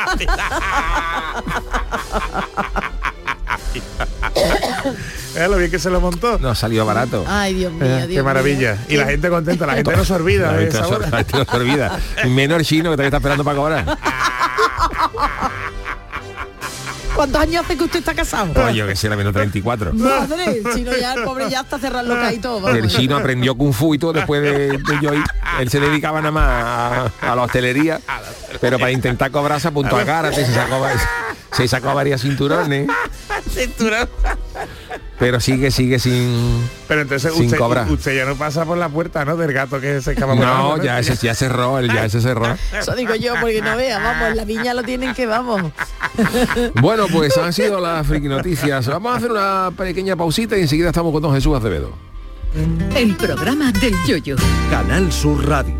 Lo bien que se lo montó. No salió barato. Ay, Dios mío, qué maravilla. Y la gente contenta, la gente no se olvida. La gente no se olvida. Menos chino que todavía está esperando para cobrar. ¿Cuántos años hace que usted está casado? Pues yo que sé, la menos 34. Madre, el chino ya, el pobre ya está cerrando loca y todo. Vamos. El chino aprendió Kung Fu y todo después de yo. Él se dedicaba nada más a la hostelería, pero para intentar cobrar se apuntó a karate, se sacó varias cinturones. Pero sigue sin. Pero entonces sin cobrar. Usted ya no pasa por la puerta, ¿no? Del gato que se escapa. No, ya cerró, ese cerró. Eso digo yo, porque no vea, vamos, la viña lo tienen que vamos. Bueno, pues han sido las friki noticias. Vamos a hacer una pequeña pausita y enseguida estamos con don Jesús Acevedo. El programa del Yoyo. Canal Sur Radio.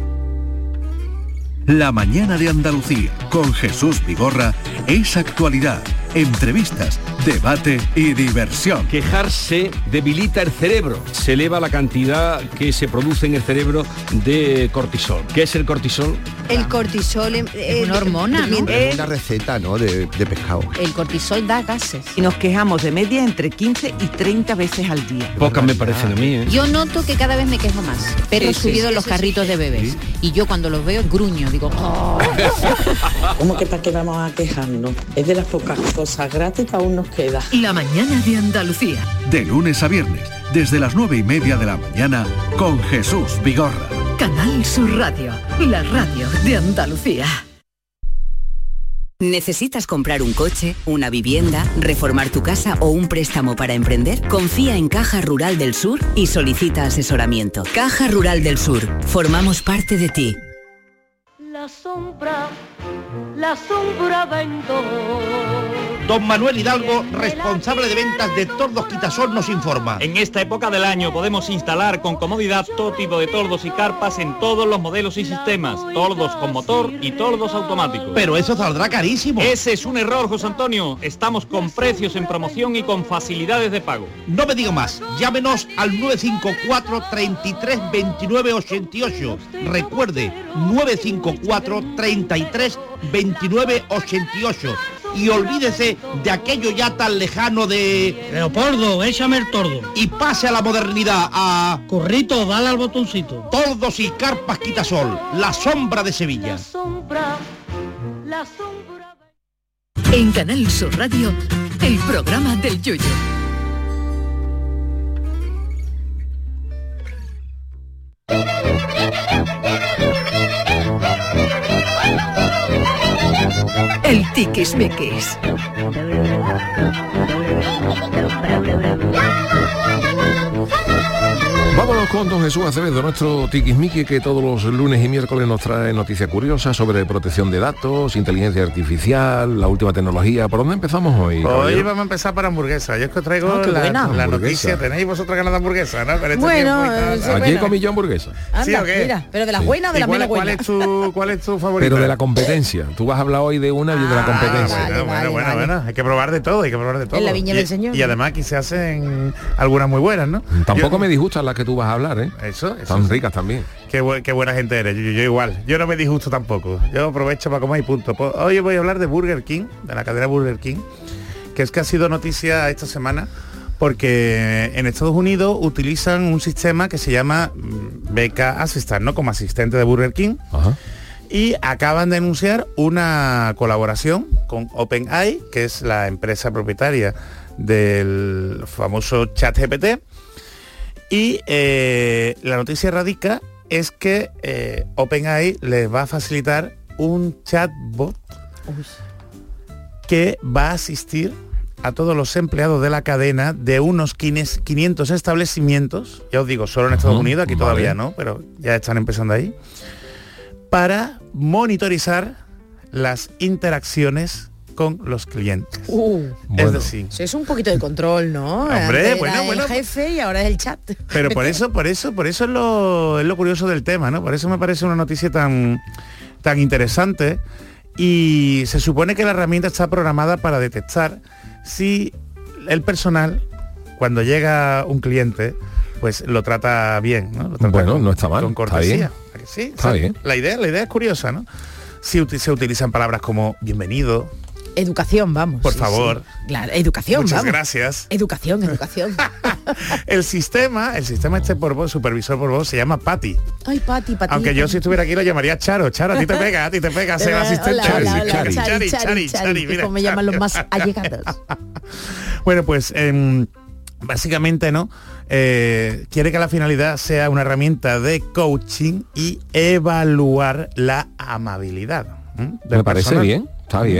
La mañana de Andalucía con Jesús Vigorra es actualidad, entrevistas, debate y diversión. Quejarse debilita el cerebro, se eleva la cantidad que se produce en el cerebro de cortisol. ¿Qué es el cortisol? El cortisol es una hormona, ¿no? Es una receta, ¿no? de pescado. El cortisol da gases. Y nos quejamos de media entre 15 y 30 veces al día. Pocas me parecen a mí, ¿eh? Yo noto que cada vez me quejo más. Perros subidos en los carritos de bebés. Y yo cuando los veo gruño, digo, ¡oh! ¿Cómo que para qué vamos a quejarnos? Es de las pocas cosas gratis que aún nos queda. La mañana de Andalucía. De lunes a viernes, desde las 9:30 de la mañana, con Jesús Vigorra. Canal Sur Radio, la radio de Andalucía. ¿Necesitas comprar un coche, una vivienda, reformar tu casa o un préstamo para emprender? Confía en Caja Rural del Sur y solicita asesoramiento. Caja Rural del Sur, formamos parte de ti. La sombra vento. Don Manuel Hidalgo, responsable de ventas de Tordos Quitasol, nos informa. En esta época del año podemos instalar con comodidad todo tipo de tordos y carpas en todos los modelos y sistemas, tordos con motor y tordos automáticos. Pero eso saldrá carísimo. Ese es un error, José Antonio. Estamos con precios en promoción y con facilidades de pago. No me digo más. Llámenos al 954 33 29 88. Recuerde, 954 33 29 88. Y olvídese de aquello ya tan lejano de... Leopoldo, échame el tordo. Y pase a la modernidad, a... Currito, dale al botoncito. Tordos y carpas Quitasol, la sombra de Sevilla. La sombra. En Canal Sur Radio, el programa del Yoyo. El tiquismiquis. Vámonos con don Jesús Acevedo, nuestro tiquismiqui, que todos los lunes y miércoles nos trae noticias curiosas sobre protección de datos, inteligencia artificial, la última tecnología. ¿Por dónde empezamos hoy? Hoy vamos a empezar por hamburguesa. Yo es que os traigo la noticia. ¿Tenéis vosotros ganas de hamburguesa, no? Pero bueno, aquí comí yo hamburguesa. Anda, ¿sí o qué? Mira, pero de las buenas o de las menos buenas. ¿Cuál es tu favorita? Pero de la competencia. Tú vas a hablar hoy de una y de la competencia. Bueno. Hay que probar de todo, En la viña del Señor. Y además aquí se hacen algunas muy buenas, ¿no? Tampoco me disgustan las que tú vas a hablar, ¿eh? Eso Están ricas también. Qué buena gente eres. Yo igual. Yo no me disgusto tampoco. Yo aprovecho para comer y punto. Hoy voy a hablar de Burger King, de la cadena Burger King, que es que ha sido noticia esta semana porque en Estados Unidos utilizan un sistema que se llama Beca Assistant, ¿no? Como asistente de Burger King. Ajá. Y acaban de anunciar una colaboración con OpenAI, que es la empresa propietaria del famoso ChatGPT. Y la noticia radica es que OpenAI les va a facilitar un chatbot que va a asistir a todos los empleados de la cadena de unos 500 establecimientos, ya os digo, solo en Estados Unidos, aquí todavía no, pero ya están empezando ahí, para monitorizar las interacciones con los clientes. Es decir, es un poquito de control, ¿no? Hombre, el jefe y ahora es el chat. Pero por eso es lo curioso del tema, ¿no? Por eso me parece una noticia tan interesante. Y se supone que la herramienta está programada para detectar si el personal, cuando llega un cliente, pues lo trata bien, ¿no? Lo trata no está mal, con cortesía. Está bien. Sí, está bien. La idea es curiosa, ¿no? Si se utilizan palabras como bienvenido, educación, vamos. Por favor. Sí. Claro, educación, muchas vamos. Gracias. Educación. el sistema este por voz, supervisor por voz, se llama Patty. Ay, Patty. Aunque yo si estuviera aquí lo llamaría Charo. Charo, a ti te pega, ser asistente. Chari, mira, como me llaman los más allegados. Bueno, pues básicamente, ¿no? Quiere que la finalidad sea una herramienta de coaching y evaluar la amabilidad. Me parece bien, está bien.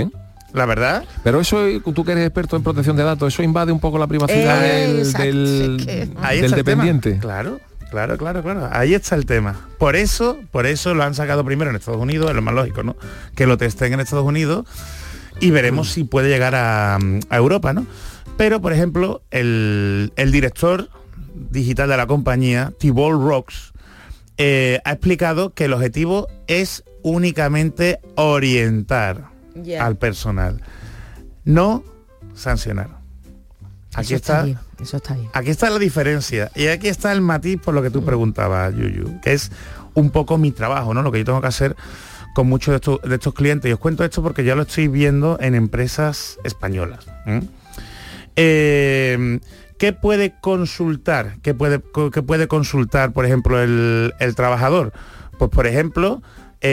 la verdad. Pero eso, tú que eres experto en protección de datos, eso invade un poco la privacidad del dependiente. Claro. Ahí está el tema. Por eso lo han sacado primero en Estados Unidos, es lo más lógico, ¿no? Que lo testen en Estados Unidos y veremos si puede llegar a Europa, ¿no? Pero, por ejemplo, el director digital de la compañía, Thibault Roux, ha explicado que el objetivo es únicamente orientar al personal, no sancionar. Aquí está bien. Aquí está la diferencia y aquí está el matiz por lo que tú preguntabas, Yuyu, que es un poco mi trabajo, ¿no? Lo que yo tengo que hacer con muchos de estos clientes. Y os cuento esto porque ya lo estoy viendo en empresas españolas. ¿Qué puede consultar? ¿Qué puede consultar, por ejemplo, el trabajador? Pues, por ejemplo,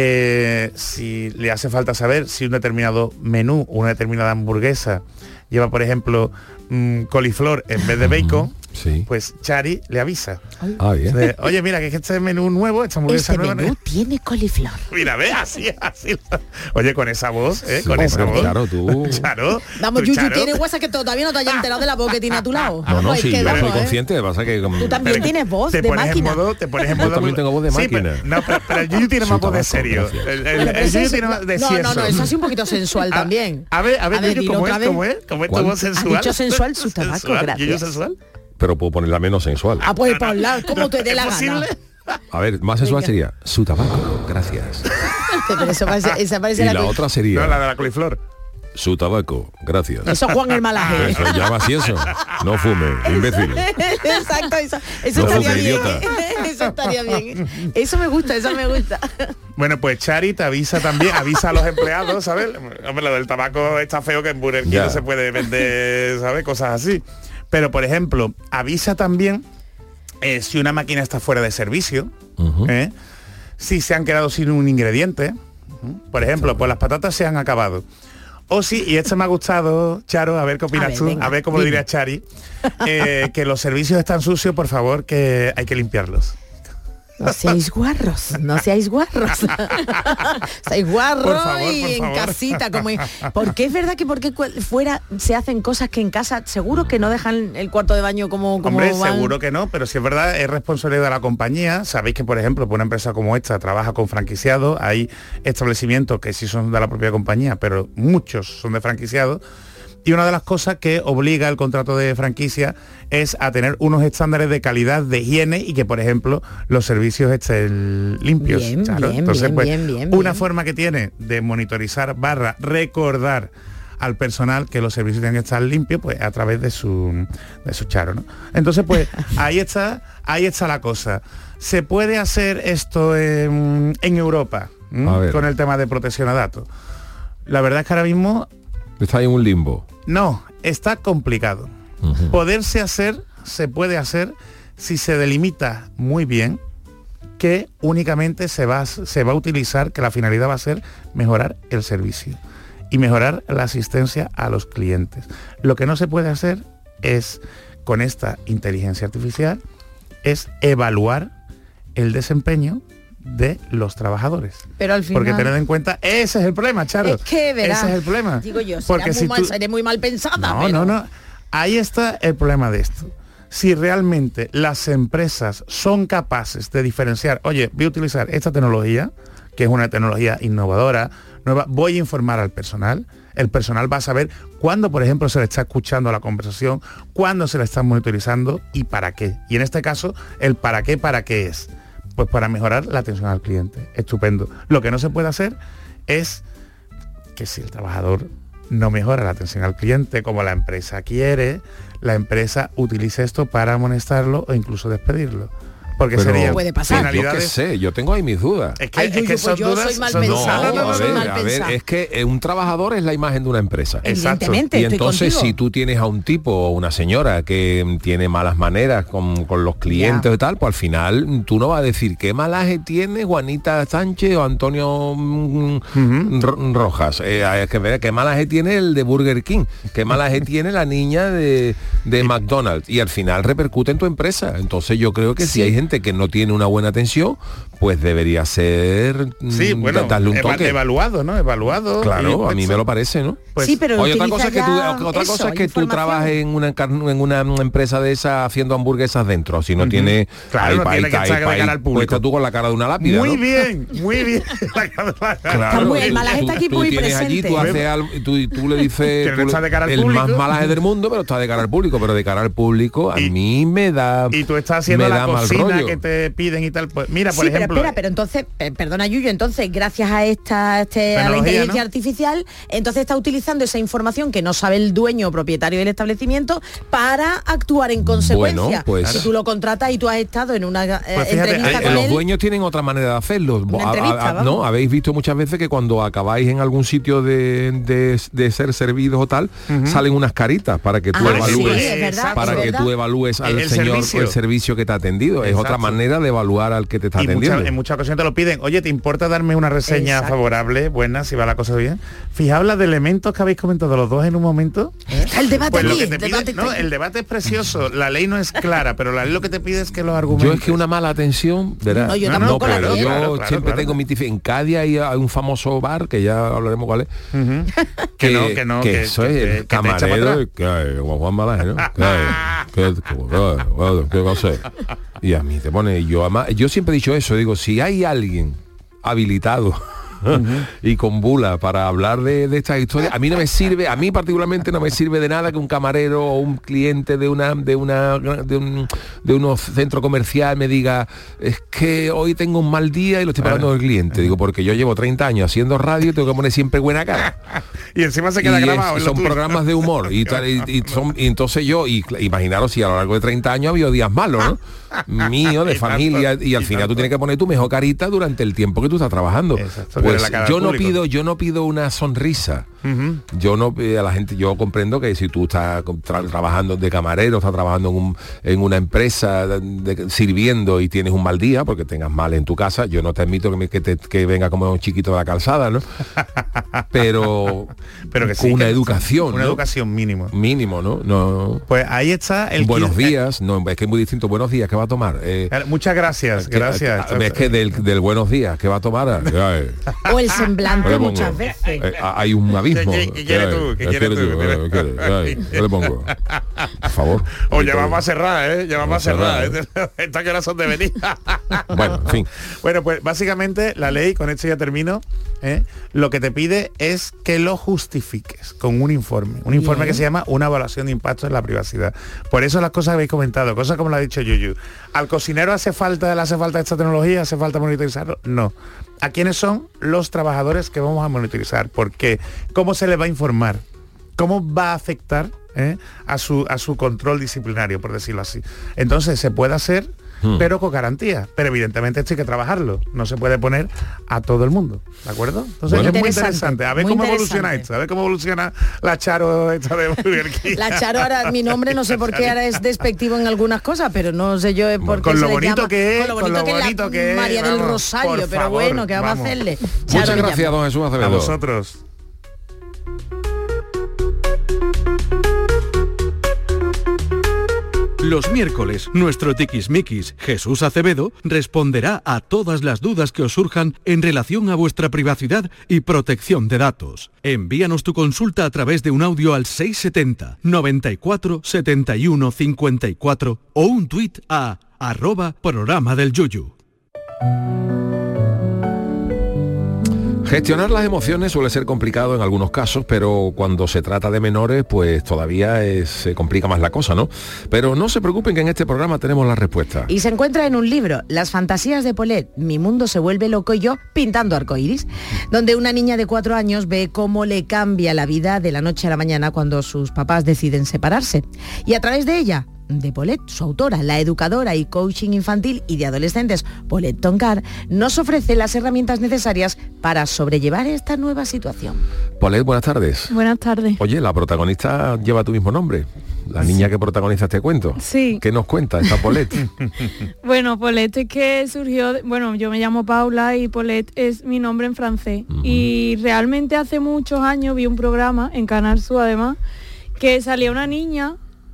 si le hace falta saber si un determinado menú, una determinada hamburguesa lleva, por ejemplo, coliflor en vez de bacon, pues Chari le avisa. Bien. Oye, mira, que este menú nuevo, esta hamburguesa nueva... menú tiene coliflor. Mira, ve, así. Oye, con esa voz, con esa voz. Claro, tú... Charo. Vamos, Yuyu, tienes WhatsApp que todavía no te hayas enterado de la voz que tiene a tu lado. No, sí, yo soy consciente, pasa que... Tú también tienes voz de máquina. Te pones en modo... Yo también tengo voz de máquina. Pero el Yuyu tiene más voz de serio. El Yuyu tiene más de cierzo. No, eso ha sido un poquito sensual también. A ver, Yuyu, ¿cómo es tu voz sensual? ¿Has dicho sensual? Su tabaco, gracias. ¿Yuyu sensual? Pero puedo ponerla menos sensual. Pues ponla como te dé la gana. A ver, más sensual sería su tabaco, gracias. Pero esa parece y la otra sería... No, la de la coliflor. Su tabaco, gracias. Eso Juan el Malaje. Eso llama así eso. No fume, imbécil. Exacto, eso no estaría fume, bien. idiota. Eso estaría bien. Eso me gusta. Bueno, pues Chari te avisa también, avisa a los empleados, ¿sabes? Hombre, lo del tabaco está feo, que en Burger King no se puede vender, ¿sabes? Cosas así. Pero, por ejemplo, avisa también si una máquina está fuera de servicio, si se han quedado sin un ingrediente, por ejemplo, pues las patatas se han acabado. O sí, y este me ha gustado, Charo, a ver qué opinas tú, a ver cómo diría Chari, que los servicios están sucios, por favor, que hay que limpiarlos. No seáis guarros. Seáis guarros por favor, y en casita. Porque es verdad que porque fuera se hacen cosas que en casa seguro que no dejan el cuarto de baño como Hombre, van. Seguro que no, pero si es verdad, es responsabilidad de la compañía. Sabéis que, por ejemplo, una empresa como esta trabaja con franquiciados. Hay establecimientos que sí son de la propia compañía, pero muchos son de franquiciados. Y una de las cosas que obliga el contrato de franquicia es a tener unos estándares de calidad de higiene y que, por ejemplo, los servicios estén limpios. Una forma que tiene de monitorizar / recordar al personal que los servicios tienen que estar limpios, pues a través de su Charo, ¿no? Entonces, pues ahí está la cosa. ¿Se puede hacer esto en Europa con el tema de protección a datos? La verdad es que ahora mismo... Está en un limbo. No, está complicado. Se puede hacer si se delimita muy bien que únicamente se va a utilizar, que la finalidad va a ser mejorar el servicio y mejorar la asistencia a los clientes. Lo que no se puede hacer es, con esta inteligencia artificial, es evaluar el desempeño de los trabajadores. Pero al final... Porque tened en cuenta, ese es el problema, Charo. Es que verás, ese es el problema. Digo yo, porque seré muy mal pensada. No. Ahí está el problema de esto. Si realmente las empresas son capaces de diferenciar, oye, voy a utilizar esta tecnología, que es una tecnología innovadora, nueva, voy a informar al personal. El personal va a saber cuándo, por ejemplo, se le está escuchando la conversación, cuándo se le está monitorizando y para qué. Y en este caso, el ¿para qué es? Pues para mejorar la atención al cliente. Estupendo. Lo que no se puede hacer es que si el trabajador no mejora la atención al cliente como la empresa quiere, la empresa utilice esto para amonestarlo o incluso despedirlo. Porque sería puede pasar. Yo qué sé, yo tengo ahí mis dudas. Es que son dudas, soy mal pensado. A ver, es que un trabajador es la imagen de una empresa. Evidentemente. Y entonces si tú tienes a un tipo o una señora que tiene malas maneras con los clientes y tal, pues al final tú no vas a decir qué malaje tiene Juanita Sánchez o Antonio Rojas. Qué malaje tiene el de Burger King, qué malaje tiene la niña de McDonald's. Y al final repercute en tu empresa. Entonces yo creo que si hay gente gente que no tiene una buena atención, pues debería ser darle un toque. Evaluado, ¿no? Evaluado. Claro, a mí me lo parece, ¿no? Pues, sí, pero oye, otra cosa es que tú trabajes en una empresa de esa haciendo hamburguesas dentro, si no tiene claro, no tiene que estar de cara al público. Puesto tú con la cara de una lápida, muy ¿no? bien. Claro, el malaje está aquí muy presente. Allí, tú le dices el más malaje del mundo, pero está de cara al público, pero de cara al público a mí me da. Y tú estás haciendo la cocina que te piden y tal. Pues, mira, por ejemplo. Pero entonces, perdona Yuyu, entonces gracias a a la inteligencia artificial, entonces está utilizando esa información que no sabe el dueño o propietario del establecimiento para actuar en consecuencia. Bueno, pues, si tú lo contratas y tú has estado en una entrevista con los él, dueños tienen otra manera de hacerlo. ¿No? Habéis visto muchas veces que cuando acabáis en algún sitio de ser servidos o tal, salen unas caritas para que tú evalúes al señor el servicio que te ha atendido. Es otra manera de evaluar al que te está atendiendo. En muchas ocasiones te lo piden. Oye, ¿te importa darme una reseña favorable, buena, si va la cosa bien? Fijaos las de elementos que habéis comentado los dos en un momento. El debate pues aquí, lo que te pide, el debate es precioso. La ley no es clara, pero la ley lo que te pide es que los argumentos. Yo es que una mala atención, ¿verdad? Pero yo siempre tengo mi en Cádiz hay un famoso bar que ya hablaremos cuál es. Que eso es el camarero Juan Malaje, ¿no? ¿Qué cosa es? Y a mí te pone, yo siempre he dicho eso, digo, si hay alguien habilitado y con bula para hablar de estas historias, a mí particularmente no me sirve de nada que un camarero o un cliente de un centro comercial me diga, es que hoy tengo un mal día y lo estoy pagando del cliente. Digo, porque yo llevo 30 años haciendo radio y tengo que poner siempre buena cara. Y encima se queda grabado. Son programas de humor y entonces imaginaros si a lo largo de 30 años ha habido días malos, ¿no? Mío, de familia, y al final tú tienes que poner tu mejor carita durante el tiempo que tú estás trabajando. Pues yo no pido una sonrisa. Yo no a la gente, yo comprendo que si tú estás trabajando de camarero, estás trabajando en una empresa sirviendo y tienes un mal día porque tengas mal en tu casa, yo no te admito que venga como un chiquito de la calzada, ¿no? pero que sí, con una educación, una educación mínimo, ¿no? Pues ahí está el buenos días, no, es que es muy distinto. Buenos días, ¿qué va a tomar? Muchas gracias. Es que del buenos días, ¿qué va a tomar? O el semblante muchas veces. Hay un abismo. ¿Qué quieres tú? ¿Qué le pongo? Por favor. O ya vamos a cerrar, ya vamos a cerrar. Estas que son de venir. Bueno, en fin. Bueno, pues básicamente la ley, con esto ya termino, lo que te pide es que lo justifiques con un informe. Un informe que se llama una evaluación de impacto en la privacidad. Por eso las cosas que habéis comentado, cosas como lo ha dicho Yuyu. ¿Al cocinero le hace falta esta tecnología? ¿Hace falta monitorizarlo? No. ¿A quiénes son los trabajadores que vamos a monitorizar? ¿Por qué? ¿Cómo se les va a informar? ¿Cómo va a afectar a su control disciplinario, por decirlo así? Entonces se puede hacer, pero con garantía. Pero evidentemente esto hay que trabajarlo. No se puede poner a todo el mundo. ¿De acuerdo? Entonces es muy interesante. A ver cómo evoluciona esto. A ver cómo evoluciona la Charo esta de Burger King. La Charo ahora, mi nombre no sé por qué ahora es despectivo en algunas cosas, pero no sé yo por qué con lo se bonito llama, que es, con lo bonito que es María del Rosario, pero favor, bueno, ¿qué vamos a hacerle? Charo, muchas gracias, don Jesús Acevedo. A vosotros. Los miércoles, nuestro tiquismiquis, Jesús Acevedo, responderá a todas las dudas que os surjan en relación a vuestra privacidad y protección de datos. Envíanos tu consulta a través de un audio al 670 94 71 54 o un tuit a @programa del Yuyu. Gestionar las emociones suele ser complicado en algunos casos, pero cuando se trata de menores, pues todavía se complica más la cosa, ¿no? Pero no se preocupen que en este programa tenemos la respuesta. Y se encuentra en un libro, Las fantasías de Paulette, Mi mundo se vuelve loco y yo pintando arcoíris, donde una niña de 4 años ve cómo le cambia la vida de la noche a la mañana cuando sus papás deciden separarse. Y a través de ella, de Paulette, su autora, la educadora y coaching infantil y de adolescentes, Paulette Toncar, nos ofrece las herramientas necesarias para sobrellevar esta nueva situación. Paulette, buenas tardes. Buenas tardes. Oye, la protagonista lleva tu mismo nombre, la niña que protagoniza este cuento. Sí. ¿Qué nos cuenta esta Paulette? Bueno, Paulette es que surgió, yo me llamo Paula y Paulette es mi nombre en francés. Y realmente hace muchos años vi un programa en Canal Sur, además, que salía una niña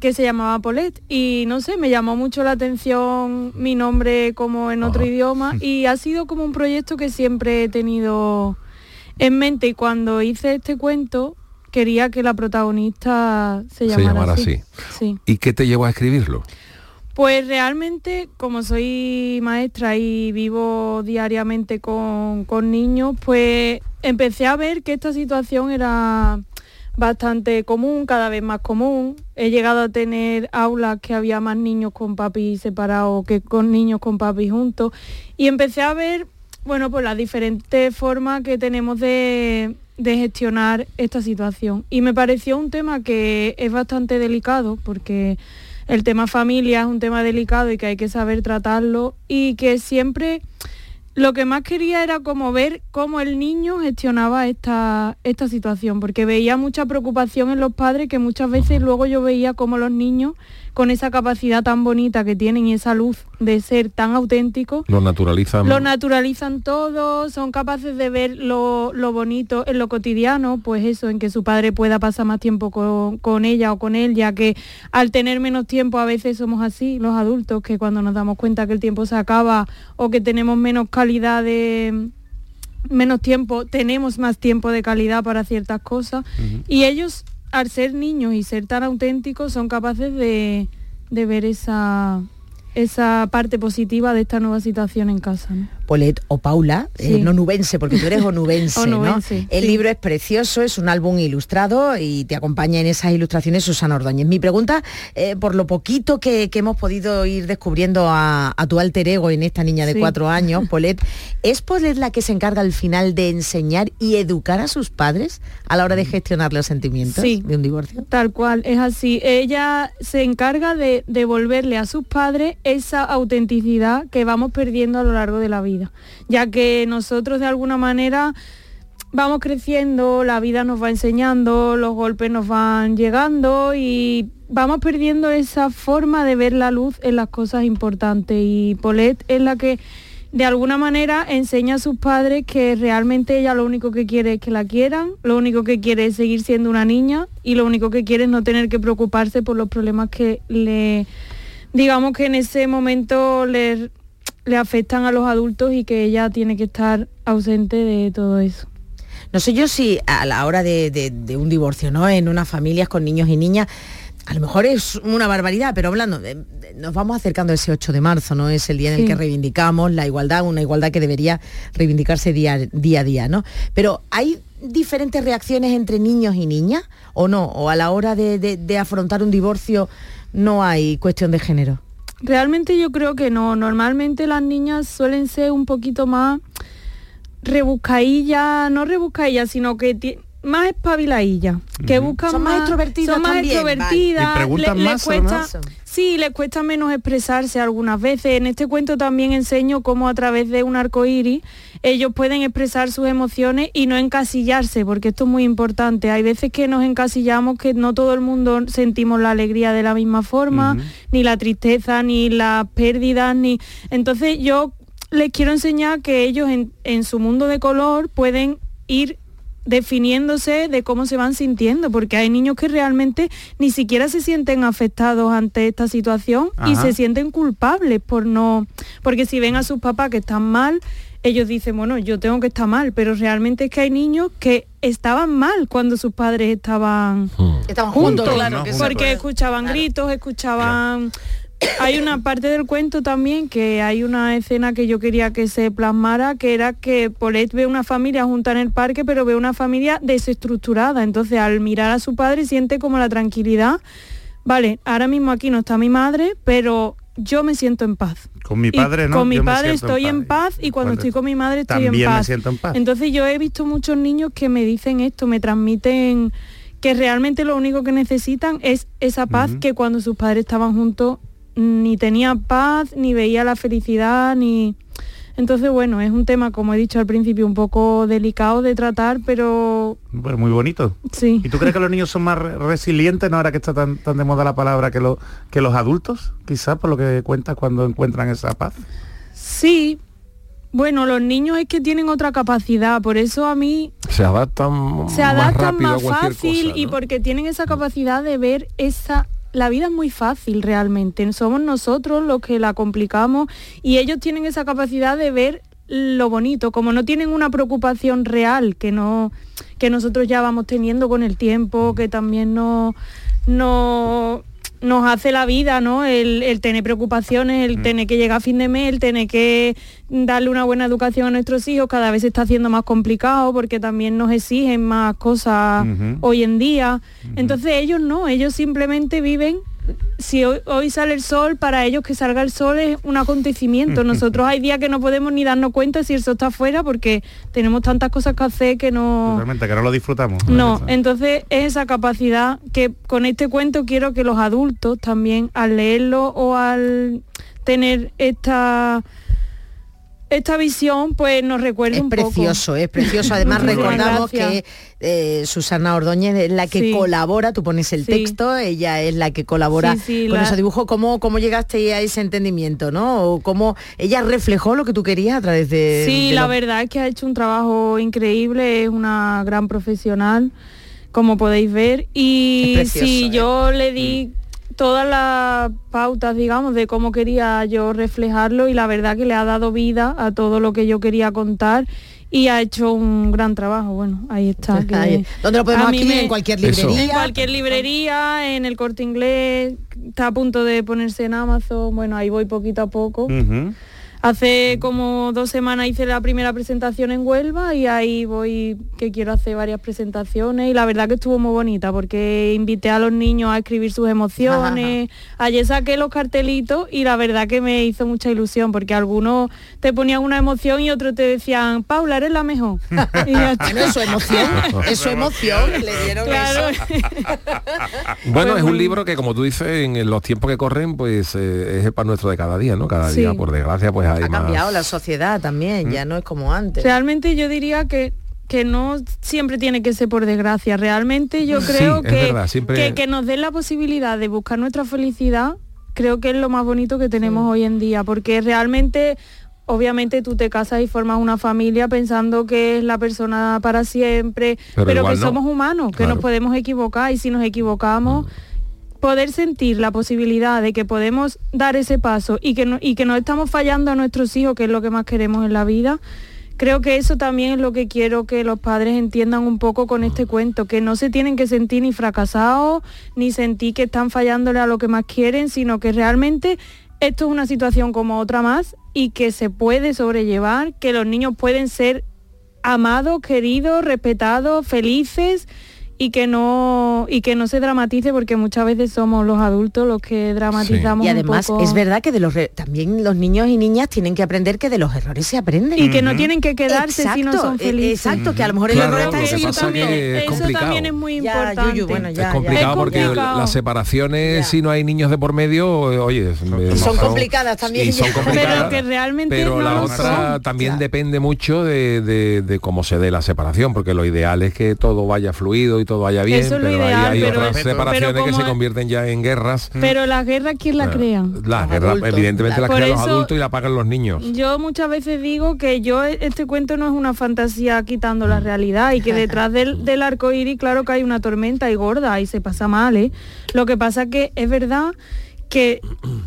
que se llamaba Paulette, y no sé, me llamó mucho la atención mi nombre como en otro idioma, y ha sido como un proyecto que siempre he tenido en mente, y cuando hice este cuento quería que la protagonista se llamara así. Sí. ¿Y qué te llevó a escribirlo? Pues realmente, como soy maestra y vivo diariamente con niños, pues empecé a ver que esta situación era bastante común, cada vez más común. He llegado a tener aulas que había más niños con papi separados que con niños con papi juntos, y empecé a ver, bueno, pues las diferentes formas que tenemos de gestionar esta situación, y me pareció un tema que es bastante delicado, porque el tema familia es un tema delicado y que hay que saber tratarlo, y que siempre lo que más quería era como ver cómo el niño gestionaba esta situación, porque veía mucha preocupación en los padres, que muchas veces luego yo veía cómo los niños, con esa capacidad tan bonita que tienen y esa luz de ser tan auténticos, lo naturalizan todo, son capaces de ver lo bonito en lo cotidiano, pues eso, en que su padre pueda pasar más tiempo con ella o con él, ya que al tener menos tiempo a veces somos así, los adultos, que cuando nos damos cuenta que el tiempo se acaba o que tenemos menos calidad menos tiempo, tenemos más tiempo de calidad para ciertas cosas, y ellos, al ser niños y ser tan auténticos, son capaces de ver esa parte positiva de esta nueva situación en casa, ¿no? Paulette o Paula, Sí. no nubense, porque tú eres onubense, Onubense, ¿no? El sí. libro es precioso, es un álbum ilustrado y te acompaña en esas ilustraciones Susana Ordóñez. Mi pregunta, por lo poquito que hemos podido ir descubriendo a tu alter ego en esta niña de Sí. 4 años, Paulette, ¿es Paulette la que se encarga al final de enseñar y educar a sus padres a la hora de gestionar los sentimientos Sí. de un divorcio? Tal cual, es así. Ella se encarga de devolverle a sus padres esa autenticidad que vamos perdiendo a lo largo de la vida, ya que nosotros de alguna manera vamos creciendo, la vida nos va enseñando, los golpes nos van llegando y vamos perdiendo esa forma de ver la luz en las cosas importantes, y Paulette es la que de alguna manera enseña a sus padres que realmente ella lo único que quiere es que la quieran, lo único que quiere es seguir siendo una niña, y lo único que quiere es no tener que preocuparse por los problemas que digamos que en ese momento le afectan a los adultos, y que ella tiene que estar ausente de todo eso. No sé yo si a la hora de un divorcio, ¿no?, en unas familias con niños y niñas, a lo mejor es una barbaridad, pero hablando, nos vamos acercando a ese 8 de marzo, ¿no? Es el día en el que reivindicamos la igualdad, una igualdad que debería reivindicarse día a día, ¿no? Pero ¿hay diferentes reacciones entre niños y niñas o no? ¿O a la hora de afrontar un divorcio no hay cuestión de género? Realmente yo creo que no. Normalmente las niñas suelen ser un poquito más rebuscadillas, no rebuscadillas, sino que más espabiladillas, que buscan son más extrovertidas, son más también, extrovertidas, vale. Y preguntan les más, cuesta, además. sí, les cuesta menos expresarse algunas veces. En este cuento también enseño cómo a través de un arco iris ellos pueden expresar sus emociones y no encasillarse, porque esto es muy importante. Hay veces que nos encasillamos, que no todo el mundo sentimos la alegría de la misma forma, ni la tristeza, ni las pérdidas, ni... Entonces yo les quiero enseñar que ellos en su mundo de color pueden ir definiéndose de cómo se van sintiendo, porque hay niños que realmente ni siquiera se sienten afectados ante esta situación. Ajá. Y se sienten culpables porque si ven a sus papás que están mal, ellos dicen, bueno, yo tengo que estar mal, pero realmente es que hay niños que estaban mal cuando sus padres estaban juntos, claro, porque escuchaban gritos, escuchaban... Hay una parte del cuento también que hay una escena que yo quería que se plasmara, que era que Paulette ve una familia junta en el parque, pero ve una familia desestructurada. Entonces, al mirar a su padre, siente como la tranquilidad. Vale, ahora mismo aquí no está mi madre, pero yo me siento en paz. Con mi padre, ¿no? Con mi padre estoy en paz, y cuando estoy con mi madre estoy en paz. Me siento en paz. Entonces yo he visto muchos niños que me dicen esto, me transmiten que realmente lo único que necesitan es esa paz, que cuando sus padres estaban juntos ni tenía paz, ni veía la felicidad, ni... Entonces, bueno, es un tema, como he dicho al principio, un poco delicado de tratar, pero... Bueno, muy bonito. Sí. ¿Y tú crees que los niños son más resilientes, no, ahora que está tan de moda la palabra, que los adultos, quizás, por lo que cuentas, cuando encuentran esa paz? Sí. Bueno, los niños es que tienen otra capacidad, por eso a mí... Se adaptan más rápido más a cualquier fácil, cosa, ¿no? Y porque tienen esa capacidad de ver esa la vida es muy fácil realmente, somos nosotros los que la complicamos y ellos tienen esa capacidad de ver lo bonito, como no tienen una preocupación real que nosotros ya vamos teniendo con el tiempo, que también nos hace la vida, ¿no? El tener preocupaciones, el tener que llegar a fin de mes, el tener que darle una buena educación a nuestros hijos, cada vez se está haciendo más complicado porque también nos exigen más cosas hoy en día. Entonces ellos simplemente viven. Si hoy sale el sol, para ellos que salga el sol es un acontecimiento. Nosotros hay días que no podemos ni darnos cuenta si el sol está afuera porque tenemos tantas cosas que hacer que no... Realmente, que no lo disfrutamos. No, entonces es esa capacidad que con este cuento quiero que los adultos también, al leerlo o al tener esta visión, pues nos recuerda un poco. Es precioso. Además recordamos que Susana Ordóñez es la que colabora, tú pones el texto, ella es la que colabora con esos dibujos. ¿Cómo llegaste a ese entendimiento, no? O cómo ella reflejó lo que tú querías a través de... Sí, la verdad es que ha hecho un trabajo increíble, es una gran profesional, como podéis ver. Y sí, yo le di todas las pautas, digamos, de cómo quería yo reflejarlo y la verdad que le ha dado vida a todo lo que yo quería contar y ha hecho un gran trabajo. Bueno, ahí está. ¿Dónde lo podemos adquirir? ¿En cualquier librería? En cualquier librería, en el Corte Inglés, está a punto de ponerse en Amazon, bueno, ahí voy poquito a poco. Hace como 2 semanas hice la primera presentación en Huelva y ahí voy, que quiero hacer varias presentaciones y la verdad que estuvo muy bonita porque invité a los niños a escribir sus emociones. Ayer saqué los cartelitos y la verdad que me hizo mucha ilusión porque algunos te ponían una emoción y otros te decían, Paula, eres la mejor. Y ya bueno, es su emoción, le dieron eso. Bueno, es un libro que, como tú dices, en los tiempos que corren, pues es el pan nuestro de cada día, ¿no? Cada día, por desgracia, pues ha cambiado la sociedad también, ya no es como antes. Realmente yo diría que no siempre tiene que ser por desgracia. Realmente yo creo que nos den la posibilidad de buscar nuestra felicidad, creo que es lo más bonito que tenemos hoy en día, porque realmente, obviamente tú te casas y formas una familia pensando que es la persona para siempre, pero que somos humanos, que nos podemos equivocar y si nos equivocamos... poder sentir la posibilidad de que podemos dar ese paso y que no estamos fallando a nuestros hijos, que es lo que más queremos en la vida, creo que eso también es lo que quiero que los padres entiendan un poco con este cuento, que no se tienen que sentir ni fracasados, ni sentir que están fallándole a lo que más quieren, sino que realmente esto es una situación como otra más y que se puede sobrellevar, que los niños pueden ser amados, queridos, respetados, felices, y que no se dramatice porque muchas veces somos los adultos los que dramatizamos. Y además un poco. Es verdad que también los niños y niñas tienen que aprender que de los errores se aprenden y que no tienen que quedarse si no son felices. Exacto, que a lo mejor el error está en eso también es muy importante. Es complicado porque las separaciones, si no hay niños de por medio, oye, son complicadas también. Y son complicadas, pero que realmente pero la otra también depende mucho de cómo se dé la separación, porque lo ideal es que todo vaya fluido y todo vaya bien, eso pero ideal, hay otras separaciones que se convierten ya en guerras. Pero las guerras, ¿quién la crea? Las guerras, evidentemente, las crean los adultos y la pagan los niños. Yo muchas veces digo que este cuento no es una fantasía quitando la realidad y que detrás del arco iris, claro que hay una tormenta y gorda y se pasa mal, ¿eh? Lo que pasa que es verdad que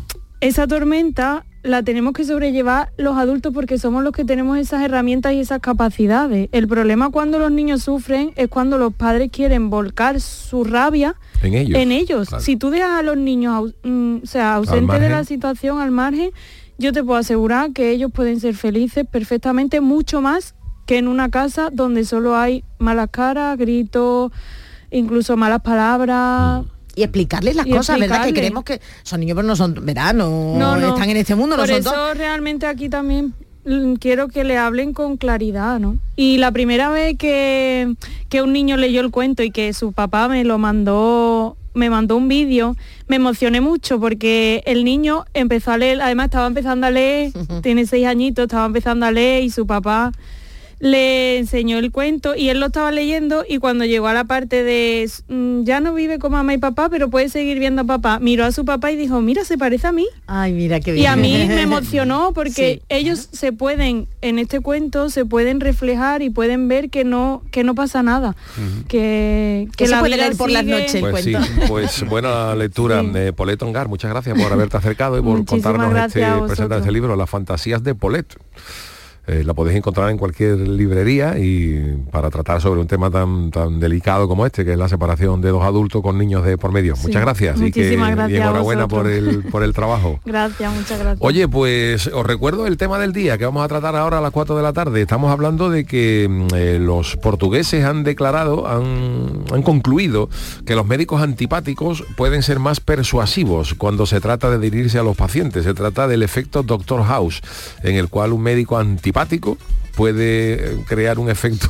esa tormenta la tenemos que sobrellevar los adultos porque somos los que tenemos esas herramientas y esas capacidades. El problema cuando los niños sufren es cuando los padres quieren volcar su rabia en ellos. Claro. Si tú dejas a los niños ausentes de la situación, al margen, yo te puedo asegurar que ellos pueden ser felices perfectamente, mucho más que en una casa donde solo hay malas caras, gritos, incluso malas palabras. Y explicarles las cosas, ¿verdad? Que creemos que son niños, pero no son, ¿verdad? No están en este mundo, no son todos. Por eso realmente aquí también quiero que le hablen con claridad, ¿no? Y la primera vez que un niño leyó el cuento y que su papá me mandó un vídeo, me emocioné mucho porque el niño empezó a leer, además estaba empezando a leer, tiene 6 añitos, estaba empezando a leer y su papá le enseñó el cuento y él lo estaba leyendo, y cuando llegó a la parte de ya no vive con mamá y papá, pero puede seguir viendo a papá, miró a su papá y dijo, mira, se parece a mí. Ay, mira qué bien. Y a mí me emocionó porque ellos se pueden, en este cuento, se pueden reflejar y pueden ver que no pasa nada. Que se la puede vida leer por las sigue. noches el Pues cuento. sí, pues buena lectura. Paulette Ongar, muchas gracias por haberte acercado y por Muchísimas contarnos gracias a vosotros. presentar este libro, Las fantasías de Paulette. La podéis encontrar en cualquier librería, y para tratar sobre un tema tan delicado como este, que es la separación de dos adultos con niños de por medio. Muchas gracias. Muchísimas gracias y enhorabuena por el trabajo. Gracias, muchas gracias. Oye, pues os recuerdo el tema del día que vamos a tratar ahora a las 4 de la tarde. Estamos hablando de que los portugueses han declarado, han concluido que los médicos antipáticos pueden ser más persuasivos cuando se trata de dirigirse a los pacientes. Se trata del efecto Dr. House, en el cual un médico antipático puede crear un efecto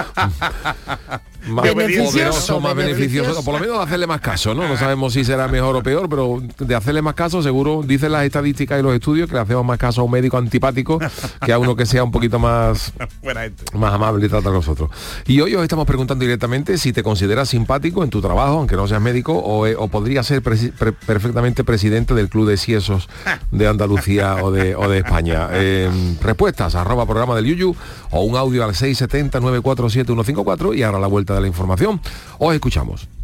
más poderoso, más beneficioso, o por lo menos hacerle más caso, ¿no? No sabemos si será mejor o peor, pero de hacerle más caso, seguro, dicen las estadísticas y los estudios, que le hacemos más caso a un médico antipático que a uno que sea un poquito más amable y trata a nosotros. Y hoy os estamos preguntando directamente si te consideras simpático en tu trabajo, aunque no seas médico, o podría ser perfectamente presidente del Club de Siesos de Andalucía o de España. Respuestas, @programa del Yuyu, o un audio al 670-947-154, y ahora la vuelta de la información. Os escuchamos.